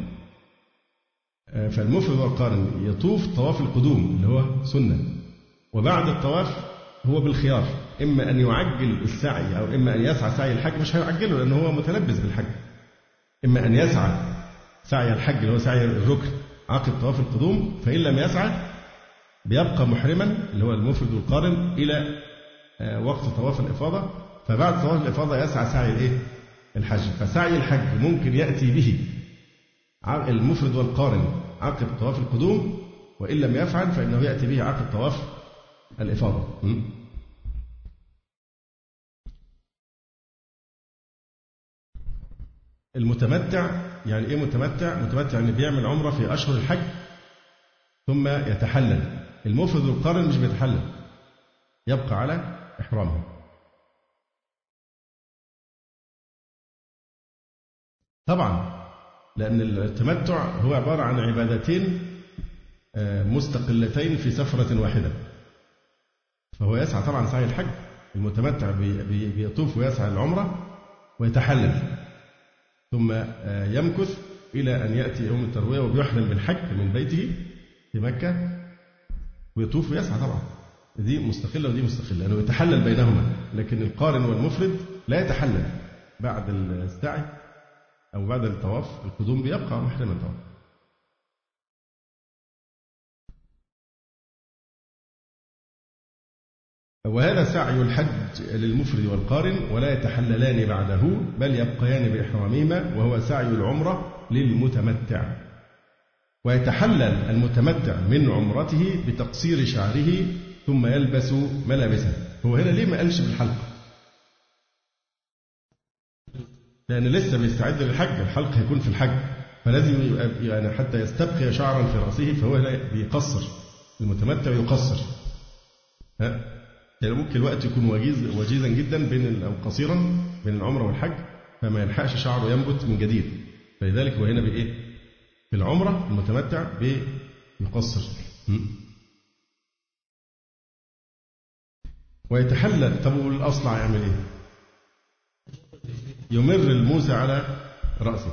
فالمفرد والقارن يطوف طواف القدوم اللي هو سنة، وبعد الطواف هو بالخيار، إما أن يعجل السعي أو إما أن يسعى سعي الحج، مش هيعجله لأنه هو متلبس بالحج. إما أن يسعى سعي الحج اللي هو سعي الركن عقب طواف القدوم، فإن لم يسعى بيبقى محرما اللي هو المفرد والقارن إلى وقت طواف الإفاضة، فبعد طواف الإفاضة يسعى سعي الحج. فسعي الحج ممكن يأتي به المفرد والقارن عقب طواف القدوم، وإن لم يفعل فإنه يأتي به عقب طواف الإفاضة. المتمتع يعني إيه متمتع؟ متمتع يعني بيعمل عمرة في أشهر الحج ثم يتحلل. المفرد والقارن مش بيتحلل، يبقى على إحرامه. طبعا لأن التمتع هو عبارة عن عبادتين مستقلتين في سفرة واحدة، فهو يسعى طبعا سعي الحج. المتمتع بيطوف ويسعى العمرة ويتحلل، ثم يمكث إلى أن يأتي يوم التروية وبيحرم بالحج من بيته في مكة ويطوف ويسعى. طبعا دي مستقلة ودي مستقلة لأنه يتحلل بينهما، لكن القارن والمفرد لا يتحلل بعد السعي أو بعد الطواف القدوم، بيبقى محرما طبعا. وهذا سعي الحج للمفرد والقارن ولا يتحللان بعده، بل يبقيان بإحرامهما، وهو سعي العمرة للمتمتع. ويتحلل المتمتع من عمرته بتقصير شعره ثم يلبس ملابسه. هو هنا ليه ما قالش بالحلق؟ لأن لسه بيستعد للحج، الحلق هيكون في الحج، فلازم يبقى يعني حتى يستبقي شعرا في رأسه، فهو هنا بيقصر. المتمتع يقصر، يعني ممكن الوقت يكون وجيزا جدا أو قصيرا بين العمرة والحج، فما يلحقش شعره ينبت من جديد، فلذلك هو هنا بإيه؟ في العمرة المتمتع بيقصر. ويتحلل. طب والأصلع يعمل إيه؟ يمر الموسى على رأسه.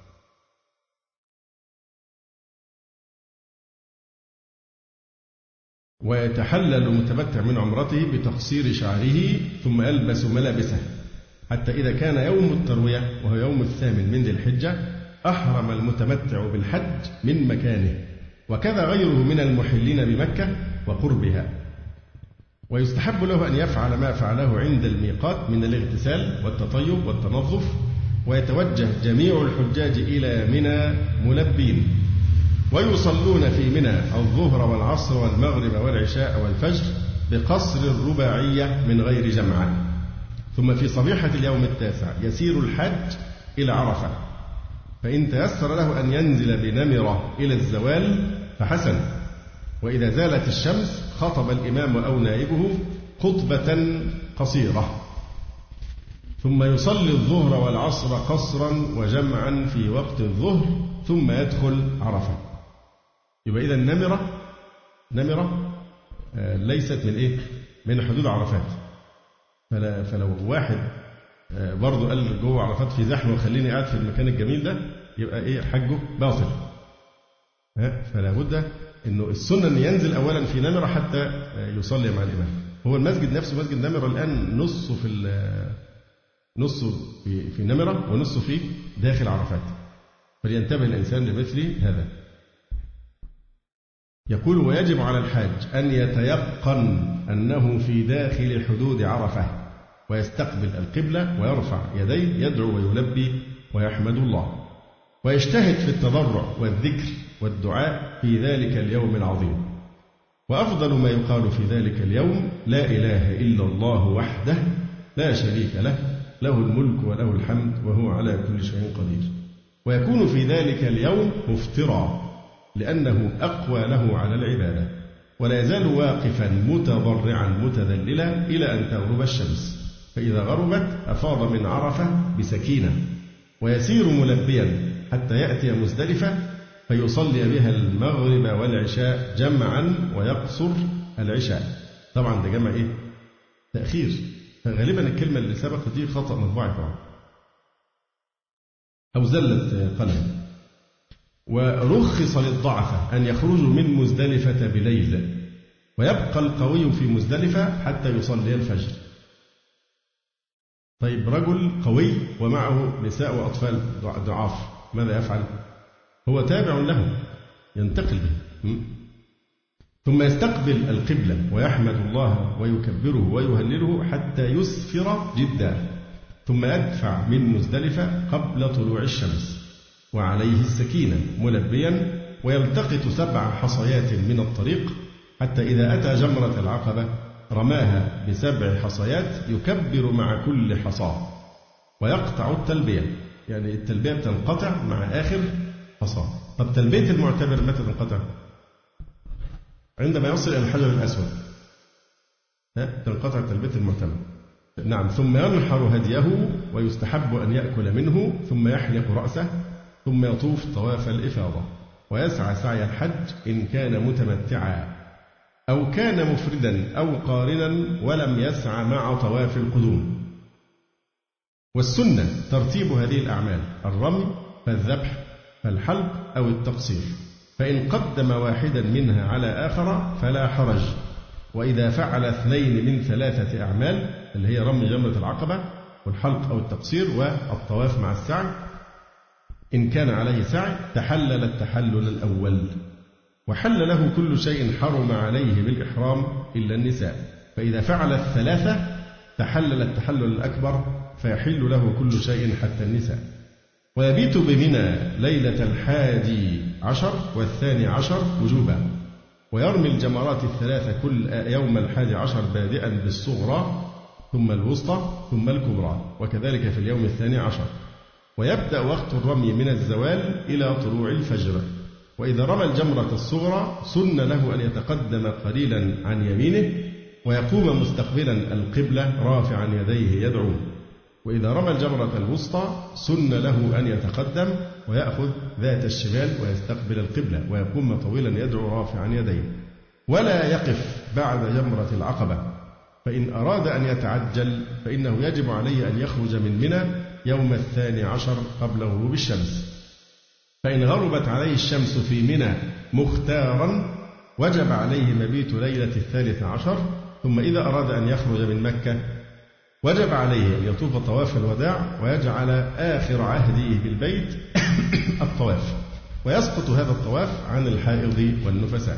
ويتحلل المتمتع من عمرته بتقصير شعره ثم يلبس ملابسه، حتى إذا كان يوم التروية وهو يوم 8 من ذي الحجة أحرم المتمتع بالحج من مكانه، وكذا غيره من المحلين بمكة وقربها. ويستحب له أن يفعل ما فعله عند الميقات من الاغتسال والتطيب والتنظف، ويتوجه جميع الحجاج إلى منى ملبين، ويصلون في منى الظهر والعصر والمغرب والعشاء والفجر بقصر الرباعية من غير جمعة. ثم في صبيحة اليوم 9 يسير الحج إلى عرفة، فإن تيسر له أن ينزل بنمرة إلى الزوال فحسن، وإذا زالت الشمس خطب الإمام أو نائبه خطبة قصيرة، ثم يصلي الظهر والعصر قصرا وجمعا في وقت الظهر، ثم يدخل عرفة. يبقى إذا نمرة ليست من إيه؟ من حدود عرفات. فلو واحد برضه قال جوه عرفات في زحمة وخليني قاعد في المكان الجميل ده، يبقى إيه؟ حجه باطل. فلا بد إنه السنة أن ينزل أولا في نمرة حتى يصلي مع الإمام. هو المسجد نفسه مسجد نمرة الآن نصه في نمرة ونصه في داخل عرفات، فلينتبه الإنسان لمثل هذا. يقول: ويجب على الحاج أن يتيقن أنه في داخل حدود عرفة، ويستقبل القبلة ويرفع يديه يدعو ويلبي ويحمد الله، ويجتهد في التضرع والذكر والدعاء في ذلك اليوم العظيم. وأفضل ما يقال في ذلك اليوم: لا إله إلا الله وحده لا شريك له، له الملك وله الحمد وهو على كل شيء قدير. ويكون في ذلك اليوم مفطرا لأنه أقوى له على العبادة، ولا يزال واقفا متضرعا متذللا إلى أن تغرب الشمس، فإذا غربت أفاض من عرفة بسكينة، ويسير ملبيا حتى يأتي مزدلفة فيصلي بها المغرب والعشاء جمعا، ويقصر العشاء. طبعا ده جمع إيه؟ تأخير، فغالبا الكلمة اللي سبقت دي خطأ مطبوعي طبعا أو زلت قلم. ورخص للضعفة أن يخرجوا من مزدلفة بليل، ويبقى القوي في مزدلفة حتى يصلي الفجر. طيب رجل قوي ومعه نساء وأطفال ضعاف ماذا يفعل؟ هو تابع له ينتقل به، ثم يستقبل القبلة ويحمد الله ويكبره ويهلله حتى يسفر جدا، ثم يدفع من مزدلفة قبل طلوع الشمس وعليه السكينة ملبيا، ويلتقط 7 حصيات من الطريق حتى إذا أتى جمرة العقبة رماها ب7 حصيات يكبر مع كل حصاة ويقطع التلبية، يعني التلبية بتنقطع مع آخر حصاة. طب تلبية المعتمر متى تنقطع؟ عندما يصل إلى الحجر الأسود تنقطع تلبية المعتمر. نعم. ثم ينحر هديه ويستحب أن يأكل منه، ثم يحلق رأسه، ثم يطوف طواف الإفاضة ويسعى سعي الحج إن كان متمتعا أو كان مفردا أو قارنا ولم يسعى مع طواف القدوم. والسنة ترتيب هذه الأعمال: الرمي فالذبح فالحلق أو التقصير، فإن قدم واحدا منها على آخر فلا حرج. وإذا فعل 2 من 3 أعمال اللي هي رمي جمرة العقبة والحلق أو التقصير والطواف مع السعي، إن كان عليه سعي تحلل التحلل الأول، وحل له كل شيء حرم عليه بالإحرام إلا النساء. فإذا فعل 3 تحلل التحلل الأكبر فيحل له كل شيء حتى النساء. ويبيت بمنى ليلة 11 و12 وجوبا، ويرمي الجمرات 3 كل يوم 11 بادئا بالصغرى ثم الوسطى ثم الكبرى، وكذلك في اليوم 12. ويبدأ وقت الرمي من الزوال إلى طلوع الفجر. وإذا رمى الجمرة الصغرى سن له أن يتقدم قليلا عن يمينه ويقوم مستقبلا القبلة رافعا يديه يدعو. وإذا رمى الجمرة الوسطى سن له أن يتقدم ويأخذ ذات الشمال ويستقبل القبلة ويقوم طويلا يدعو رافعا يديه، ولا يقف بعد جمرة العقبة. فإن أراد أن يتعجل فإنه يجب عليه أن يخرج من منى يوم 12 قبل غروب الشمس. فإن غربت عليه الشمس في منى مختارا وجب عليه مبيت ليلة 13. ثم إذا أراد أن يخرج من مكة وجب عليه أن يطوف طواف الوداع ويجعل آخر عهده بالبيت الطواف، ويسقط هذا الطواف عن الحائض والنفساء.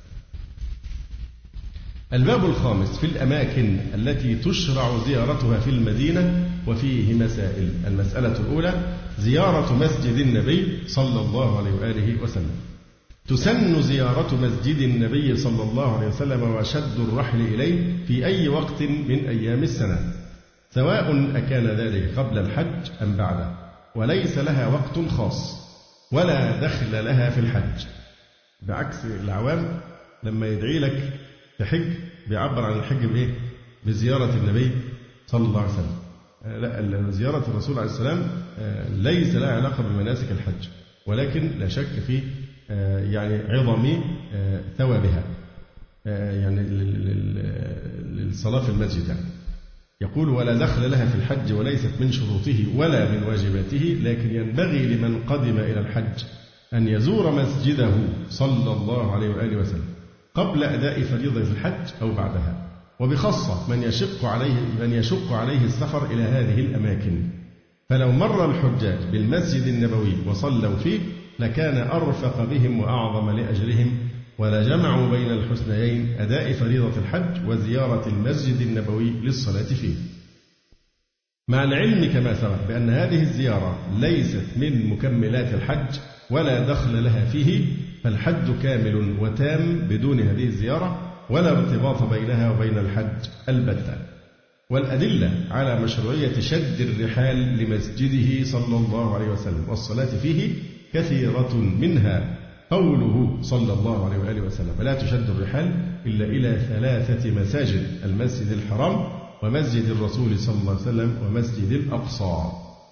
الباب الخامس في الأماكن التي تشرع زيارتها في المدينة، وفيه مسائل. المسألة الأولى: زيارة مسجد النبي صلى الله عليه وآله وسلم. تسن زيارة مسجد النبي صلى الله عليه وسلم وشد الرحل إليه في أي وقت من أيام السنة، سواء أكان ذلك قبل الحج أم بعده، وليس لها وقت خاص ولا دخل لها في الحج، بعكس العوام لما يدعي لك تحج بيعبر عن الحج بإيه؟ بزيارة النبي صلى الله عليه وسلم. لا، زيارة الرسول عليه السلام ليس لها علاقة بمناسك الحج، ولكن لا شك في يعني عظم ثوابها يعني للصلاة في المسجد يعني. يقول: ولا دخل لها في الحج وليست من شروطه ولا من واجباته، لكن ينبغي لمن قدم إلى الحج أن يزور مسجده صلى الله عليه وآله وسلم قبل أداء فريضة الحج أو بعدها، وبخاصة من يشق عليه السفر إلى هذه الأماكن. فلو مر الحجاج بالمسجد النبوي وصلوا فيه لكان أرفق بهم وأعظم لأجرهم، ولجمعوا بين الحسنيين: أداء فريضة الحج وزيارة المسجد النبوي للصلاة فيه. مع العلم كما سبق بأن هذه الزيارة ليست من مكملات الحج ولا دخل لها فيه، فالحج كامل وتام بدون هذه الزيارة، ولا ارتباط بينها وبين الحج البتة. والأدلة على مشروعية شد الرحال لمسجده صلى الله عليه وسلم والصلاة فيه كثيرة، منها قوله صلى الله عليه وآله وسلم: لا تشد الرحال إلا إلى 3 مساجد: المسجد الحرام ومسجد الرسول صلى الله عليه وسلم ومسجد الأقصى.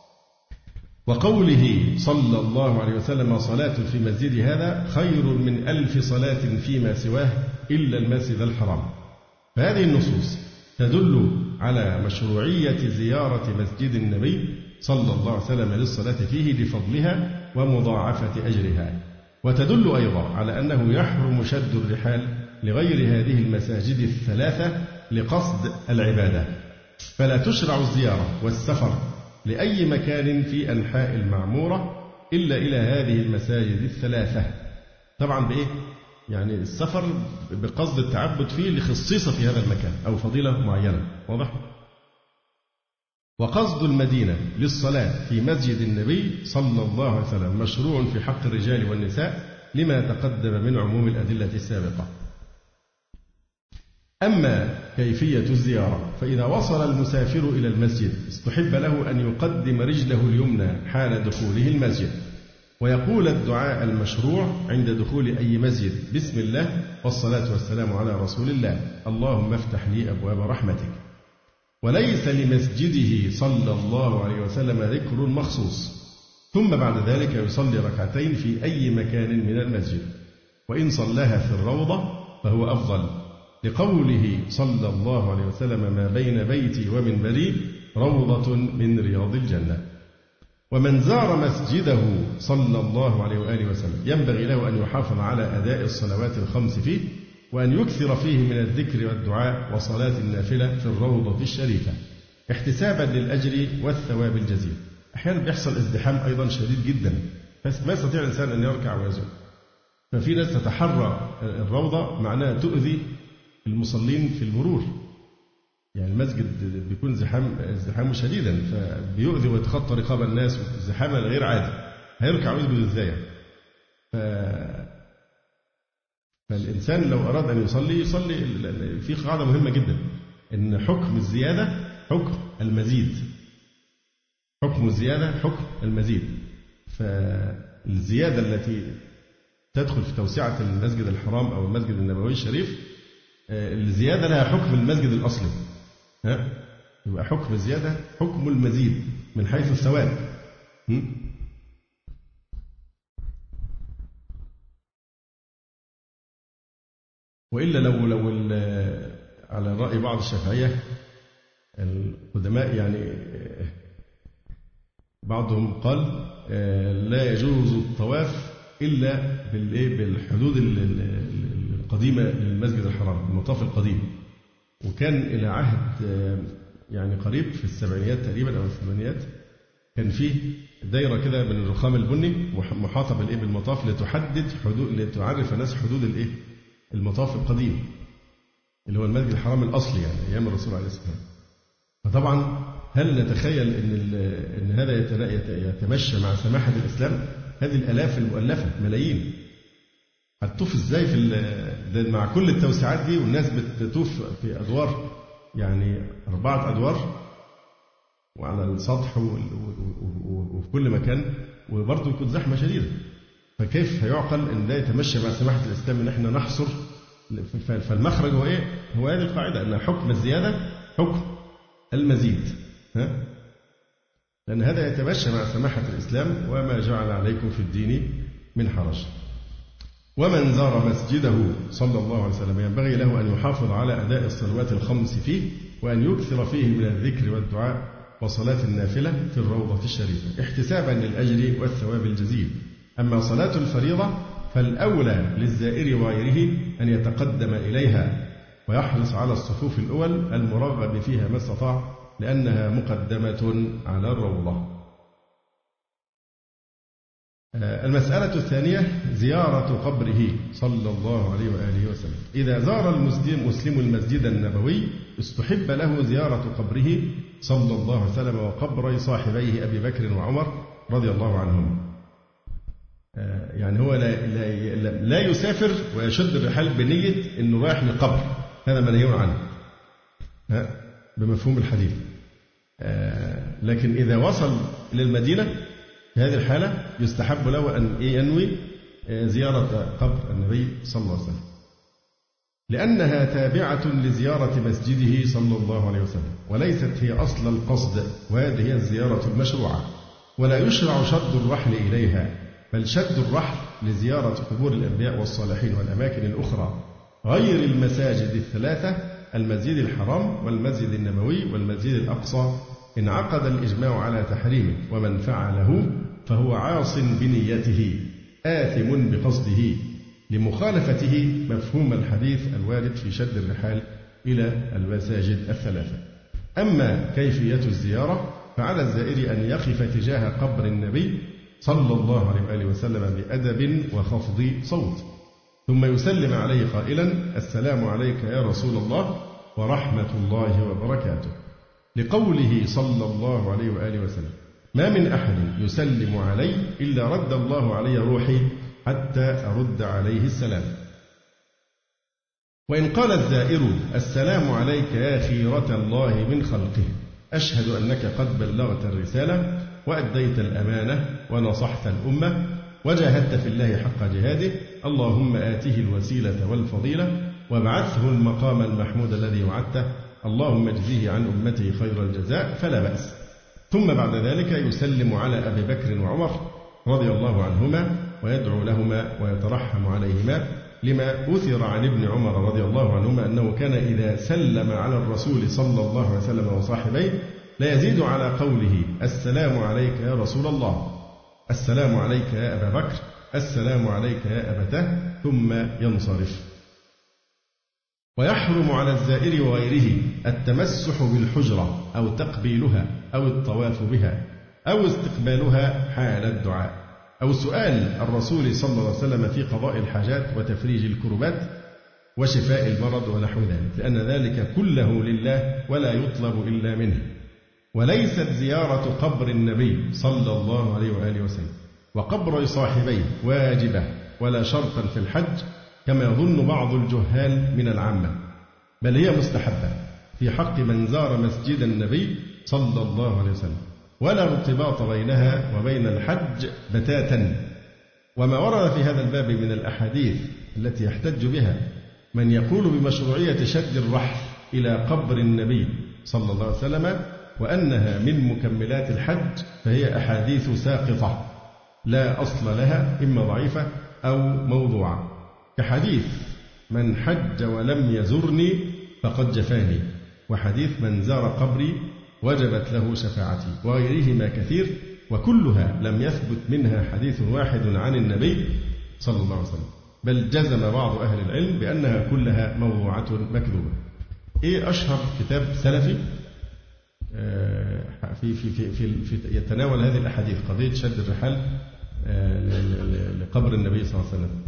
وقوله صلى الله عليه وسلم: صلاة في مسجد هذا خير من 1000 صلاة فيما سواه إلا المسجد الحرام. فهذه النصوص تدل على مشروعية زيارة مسجد النبي صلى الله عليه وسلم للصلاة فيه لفضلها ومضاعفة أجرها، وتدل أيضا على أنه يحرم شد الرحال لغير هذه المساجد الثلاثة لقصد العبادة، فلا تشرع الزيارة والسفر لأي مكان في أنحاء المعمورة إلا إلى هذه المساجد الثلاثة. طبعا بإيه؟ يعني السفر بقصد التعبد فيه لخصيصة في هذا المكان أو فضيلة معينة. واضح؟ وقصد المدينة للصلاة في مسجد النبي صلى الله عليه وسلم مشروع في حق الرجال والنساء لما تقدم من عموم الأدلة السابقة. أما كيفية الزيارة فإذا وصل المسافر إلى المسجد استحب له أن يقدم رجله اليمنى حال دخوله المسجد ويقول الدعاء المشروع عند دخول أي مسجد: بسم الله والصلاة والسلام على رسول الله، اللهم افتح لي أبواب رحمتك. وليس لمسجده صلى الله عليه وسلم ذكر مخصوص، ثم بعد ذلك يصلي ركعتين في أي مكان من المسجد، وإن صلاها في الروضة فهو أفضل، لقوله صلى الله عليه وسلم: ما بين بيتي ومنبري روضة من رياض الجنة. ومن زار مسجده صلى الله عليه وآله وسلم ينبغي له أن يحافظ على أداء الصلوات الخمس فيه، وأن يكثر فيه من الذكر والدعاء وصلاة النافلة في الروضة الشريفة احتسابا للأجر والثواب الجزيل. أحيانا بيحصل ازدحام أيضا شديد جدا، فما يستطيع الإنسان أن يركع ويسجد، ففي ناس تتحرى الروضة معناها تؤذي المصلين في المرور. يعني المسجد بيكون ازدحامه شديدا، فبيؤذي ويتخطى رقاب الناس ازدحاما غير عادي، هيركع ويسجد ازاي؟ فالإنسان لو أراد أن يصلي في قاعدة مهمة جدا، إن حكم الزيادة حكم المزيد، حكم الزيادة حكم المزيد. فالزيادة التي تدخل في توسعة المسجد الحرام أو المسجد النبوي الشريف، الزيادة لها حكم المسجد الأصلي، يبقى حكم الزيادة حكم المزيد من حيث الثواب. وإلا لو على رأي بعض الشافعية القدماء، يعني بعضهم قال لا يجوز الطواف إلا بالحدود القديمة للمسجد الحرام، المطاف القديم. وكان إلى عهد يعني قريب في السبعينيات تقريبا أو الثمانينات كان فيه دايرة كده من الرخام البني محاطة بالمطاف لتحدد حدود، لتعرف الناس حدود المطاف القديم اللي هو المسجد الحرام الأصلي، يعني أيام الرسول عليه الصلاة والسلام. فطبعا هل نتخيل إن هذا يتمشى مع سماحة الإسلام؟ هذه الآلاف المؤلفة ملايين هتطوف إزاي مع كل التوسعات دي، والناس بتطوف في أدوار، يعني 4 أدوار وعلى السطح وفي كل مكان، وبرضه يكون زحمة شديدة. فكيف هيعقل أن ده يتمشى مع سماحة الإسلام إن إحنا نحصر؟ فالمخرج هو إيه؟ هو هذه القاعدة، أن حكم الزيادة حكم المزيد، لأن هذا يتمشى مع سماحة الإسلام: وما جعل عليكم في الدين من حرج. ومن زار مسجده صلى الله عليه وسلم ينبغي له أن يحافظ على أداء الصلوات الخمس فيه، وأن يكثر فيه من الذكر والدعاء وصلاة النافلة في الروضة الشريفة احتسابا للأجر والثواب الجزيل. أما صلاة الفريضة فالأولى للزائر وغيره أن يتقدم إليها ويحرص على الصفوف الأول المرغب فيها ما استطاع، لأنها مقدمة على الروضة. المسألة الثانية زيارة قبره صلى الله عليه وآله وسلم. إذا زار المسلم المسجد النبوي استحب له زيارة قبره صلى الله عليه وسلم وقبر صاحبيه أبي بكر وعمر رضي الله عنهم. يعني هو لا يسافر ويشد الرحال بنية أنه رايح للقبر، هذا منهي عنه بمفهوم الحديث. لكن إذا وصل إلى المدينة في هذه الحالة يستحب له أن ينوي زيارة قبر النبي صلى الله عليه وسلم، لأنها تابعة لزيارة مسجده صلى الله عليه وسلم، وليست هي أصل القصد، وهذه هي الزيارة المشروعة. ولا يشرع شد الرحل إليها، بل شد الرحل لزيارة قبور الأنبياء والصالحين والأماكن الأخرى غير المساجد الثلاثة: المسجد الحرام والمسجد النبوي والمسجد الأقصى، انعقد الإجماع على تحريمه، ومن فعله فهو عاص بنيته آثم بقصده، لمخالفته مفهوم الحديث الوارد في شد الرحال إلى المساجد الثلاثة. أما كيفية الزيارة فعلى الزائر أن يقف تجاه قبر النبي صلى الله عليه وآله وسلم بأدب وخفض صوت، ثم يسلم عليه قائلا: السلام عليك يا رسول الله ورحمة الله وبركاته، لقوله صلى الله عليه وآله وسلم: ما من أحد يسلم علي إلا رد الله علي روحي حتى أرد عليه السلام. وإن قال الزائر: السلام عليك يا خيرة الله من خلقه، أشهد أنك قد بلغت الرسالة وأديت الأمانة ونصحت الأمة وجاهدت في الله حق جهاده، اللهم آته الوسيلة والفضيلة وابعثه المقام المحمود الذي وعدته، اللهم اجزيه عن أمته خير الجزاء، فلا بأس. ثم بعد ذلك يسلم على أبي بكر وعمر رضي الله عنهما ويدعو لهما ويترحم عليهما، لما أثر عن ابن عمر رضي الله عنهما أنه كان إذا سلم على الرسول صلى الله عليه وسلم وصاحبيه لا يزيد على قوله: السلام عليك يا رسول الله، السلام عليك يا أبا بكر، السلام عليك يا أبتاه، ثم ينصرف. ويحرم على الزائر وغيره التمسح بالحجرة أو تقبيلها أو الطواف بها أو استقبالها حال الدعاء أو سؤال الرسول صلى الله عليه وسلم في قضاء الحاجات وتفريج الكربات وشفاء المرض ونحو ذلك، لأن ذلك كله لله ولا يطلب إلا منه. وليست زيارة قبر النبي صلى الله عليه وآله وسلم وقبر صاحبيه واجبة ولا شرطا في الحج كما يظن بعض الجهال من العامة، بل هي مستحبة في حق من زار مسجد النبي صلى الله عليه وسلم، ولا ارتباط بينها وبين الحج بتاتا. وما ورد في هذا الباب من الأحاديث التي يحتج بها من يقول بمشروعية شد الرحل إلى قبر النبي صلى الله عليه وسلم وأنها من مكملات الحج، فهي أحاديث ساقطة لا أصل لها، إما ضعيفة أو موضوعة، كحديث من حج ولم يزرني فقد جفاني، وحديث من زار قبري وجبت له شفاعتي، وغيرهما كثير، وكلها لم يثبت منها حديث واحد عن النبي صلى الله عليه وسلم، بل جزم بعض أهل العلم بأنها كلها موضوعة مكذوبة. إيه أشهر كتاب سلفي في يتناول هذه الأحاديث، قضية شد الرحال لقبر النبي صلى الله عليه وسلم؟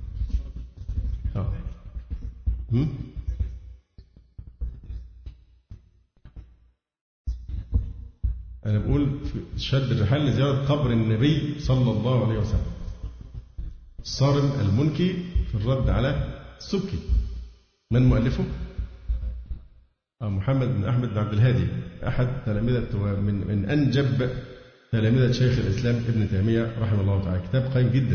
أنا بقول شد الرحال لزيارة قبر النبي صلى الله عليه وسلم، الصارم المنكي في الرد على السبكي. من مؤلفه؟ محمد بن أحمد بن عبد الهادي، أحد تلامذة من أنجب تلامذة شيخ الإسلام ابن تيمية رحمه الله تعالى، كتاب قيم جدا.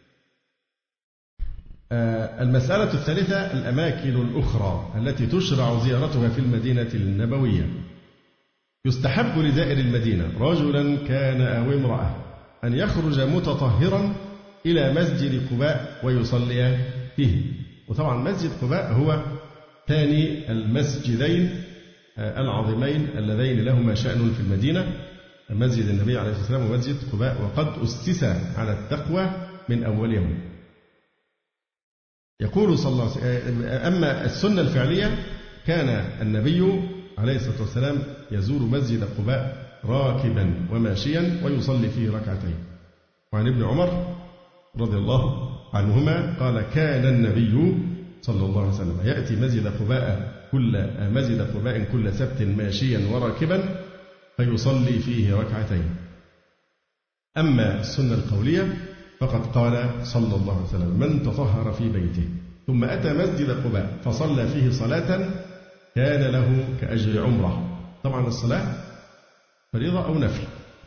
المسألة الثالثة الأماكن الأخرى التي تشرع زيارتها في المدينة النبوية. يستحب لزائر المدينة رجلا كان أو امرأة أن يخرج متطهرا إلى مسجد قباء ويصلي فيه. وطبعا مسجد قباء هو ثاني المسجدين العظيمين اللذين لهما شأن في المدينة، مسجد النبي عليه الصلاة والسلام ومسجد قباء، وقد أسس على التقوى من أول يوم. يقول صلى الله عليه وسلم: أما السنة الفعلية كان النبي عليه الصلاة والسلام يزور مسجد قباء راكبا وماشيا ويصلي فيه ركعتين. وعن ابن عمر رضي الله عنهما قال: كان النبي صلى الله عليه وسلم يأتي مسجد قباء كل سبت ماشيا وراكبا فيصلي فيه ركعتين. أما السنة القولية فقد قال صلى الله عليه وسلم: من تطهر في بيته ثم أتى مسجد قباء فصلى فيه صلاة كان له كأجر عمرة. طبعا الصلاة فريضة أو نفل.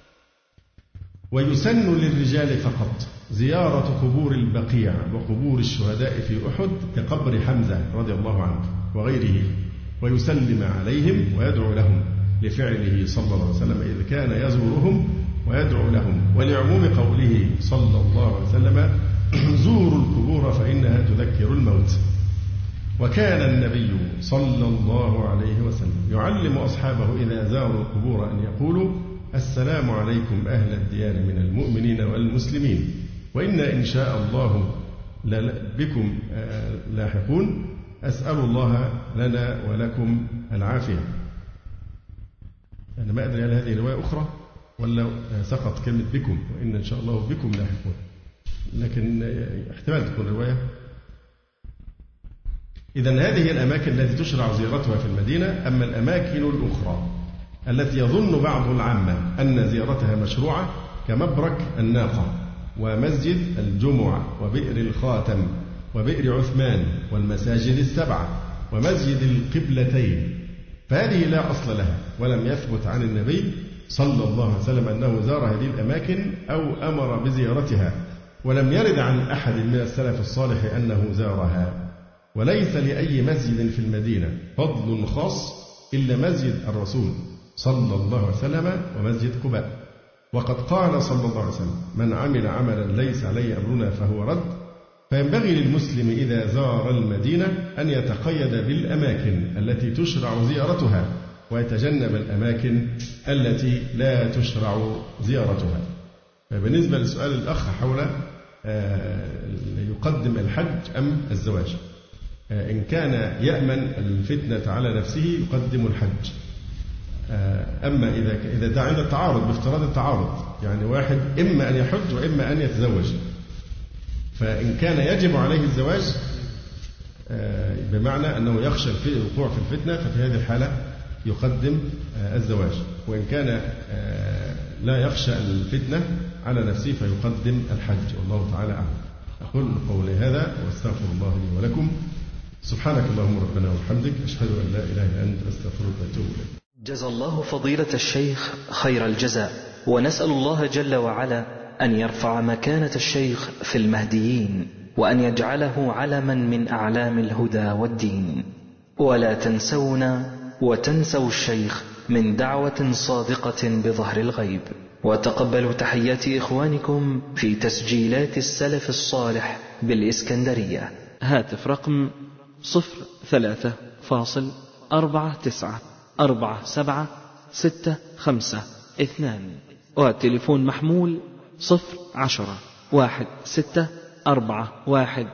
ويسن للرجال فقط زيارة قبور البقيع وقبور الشهداء في أحد كقبر حمزة رضي الله عنه وغيره، ويسلم عليهم ويدعو لهم لفعله صلى الله عليه وسلم إذ كان يزورهم ويدعو لهم، ولعموم قوله صلى الله عليه وسلم: زوروا القبور فإنها تذكر الموت. وكان النبي صلى الله عليه وسلم يعلم أصحابه إذا زاروا القبور أن يقولوا: السلام عليكم أهل الديار من المؤمنين والمسلمين، وإنا إن شاء الله بكم لاحقون. أسأل الله لنا ولكم العافية. أنا ما أدري هل هذه رواية أخرى ولا سقط كلمة بكم، وإن إن شاء الله بكم لاحقون، لكن احتمال تكون رواية. إذن هذه الأماكن التي تشرع زيارتها في المدينة. أما الأماكن الأخرى التي يظن بعض العامة أن زيارتها مشروعة كمبرك الناقة ومسجد الجمعة وبئر الخاتم وبئر عثمان والمساجد السبعة ومسجد القبلتين، فهذه لا أصل لها، ولم يثبت عن النبي صلى الله عليه وسلم أنه زار هذه الأماكن أو أمر بزيارتها، ولم يرد عن أحد من السلف الصالح أنه زارها. وليس لأي مسجد في المدينة فضل خاص إلا مسجد الرسول صلى الله عليه وسلم ومسجد قباء. وقد قال صلى الله عليه وسلم: من عمل عملا ليس عليه أمرنا فهو رد. فينبغي للمسلم إذا زار المدينة أن يتقيد بالأماكن التي تشرع زيارتها ويتجنب الأماكن التي لا تشرع زيارتها. بالنسبة لسؤال الأخ حول يقدم الحج أم الزواج، إن كان يأمن الفتنة على نفسه يقدم الحج. أما إذا عند التعارض، بافتراض التعارض، يعني واحد إما أن يحج وإما أن يتزوج، فإن كان يجب عليه الزواج بمعنى أنه يخشى الوقوع في الفتنة، ففي هذه الحالة يقدم الزواج. وإن كان لا يخشى الفتنة على نفسه فيقدم الحج، والله تعالى أعلم. أقول قولي هذا وأستغفر الله لي ولكم. سبحانك اللهم ربنا وبحمدك، أشهد أن لا إله إلا أنت، أستغفرك وأتوب إليك. جزا الله فضيلة الشيخ خير الجزاء، ونسأل الله جل وعلا أن يرفع مكانة الشيخ في المهديين، وأن يجعله علما من أعلام الهدى والدين. ولا تنسونا وتنسوا الشيخ من دعوة صادقة بظهر الغيب. وتقبلوا تحيات إخوانكم في تسجيلات السلف الصالح بالإسكندرية. هاتف رقم 03-394765-2، والتليفون محمول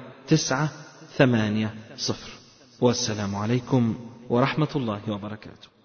010-16-41-980. والسلام عليكم ورحمة الله وبركاته.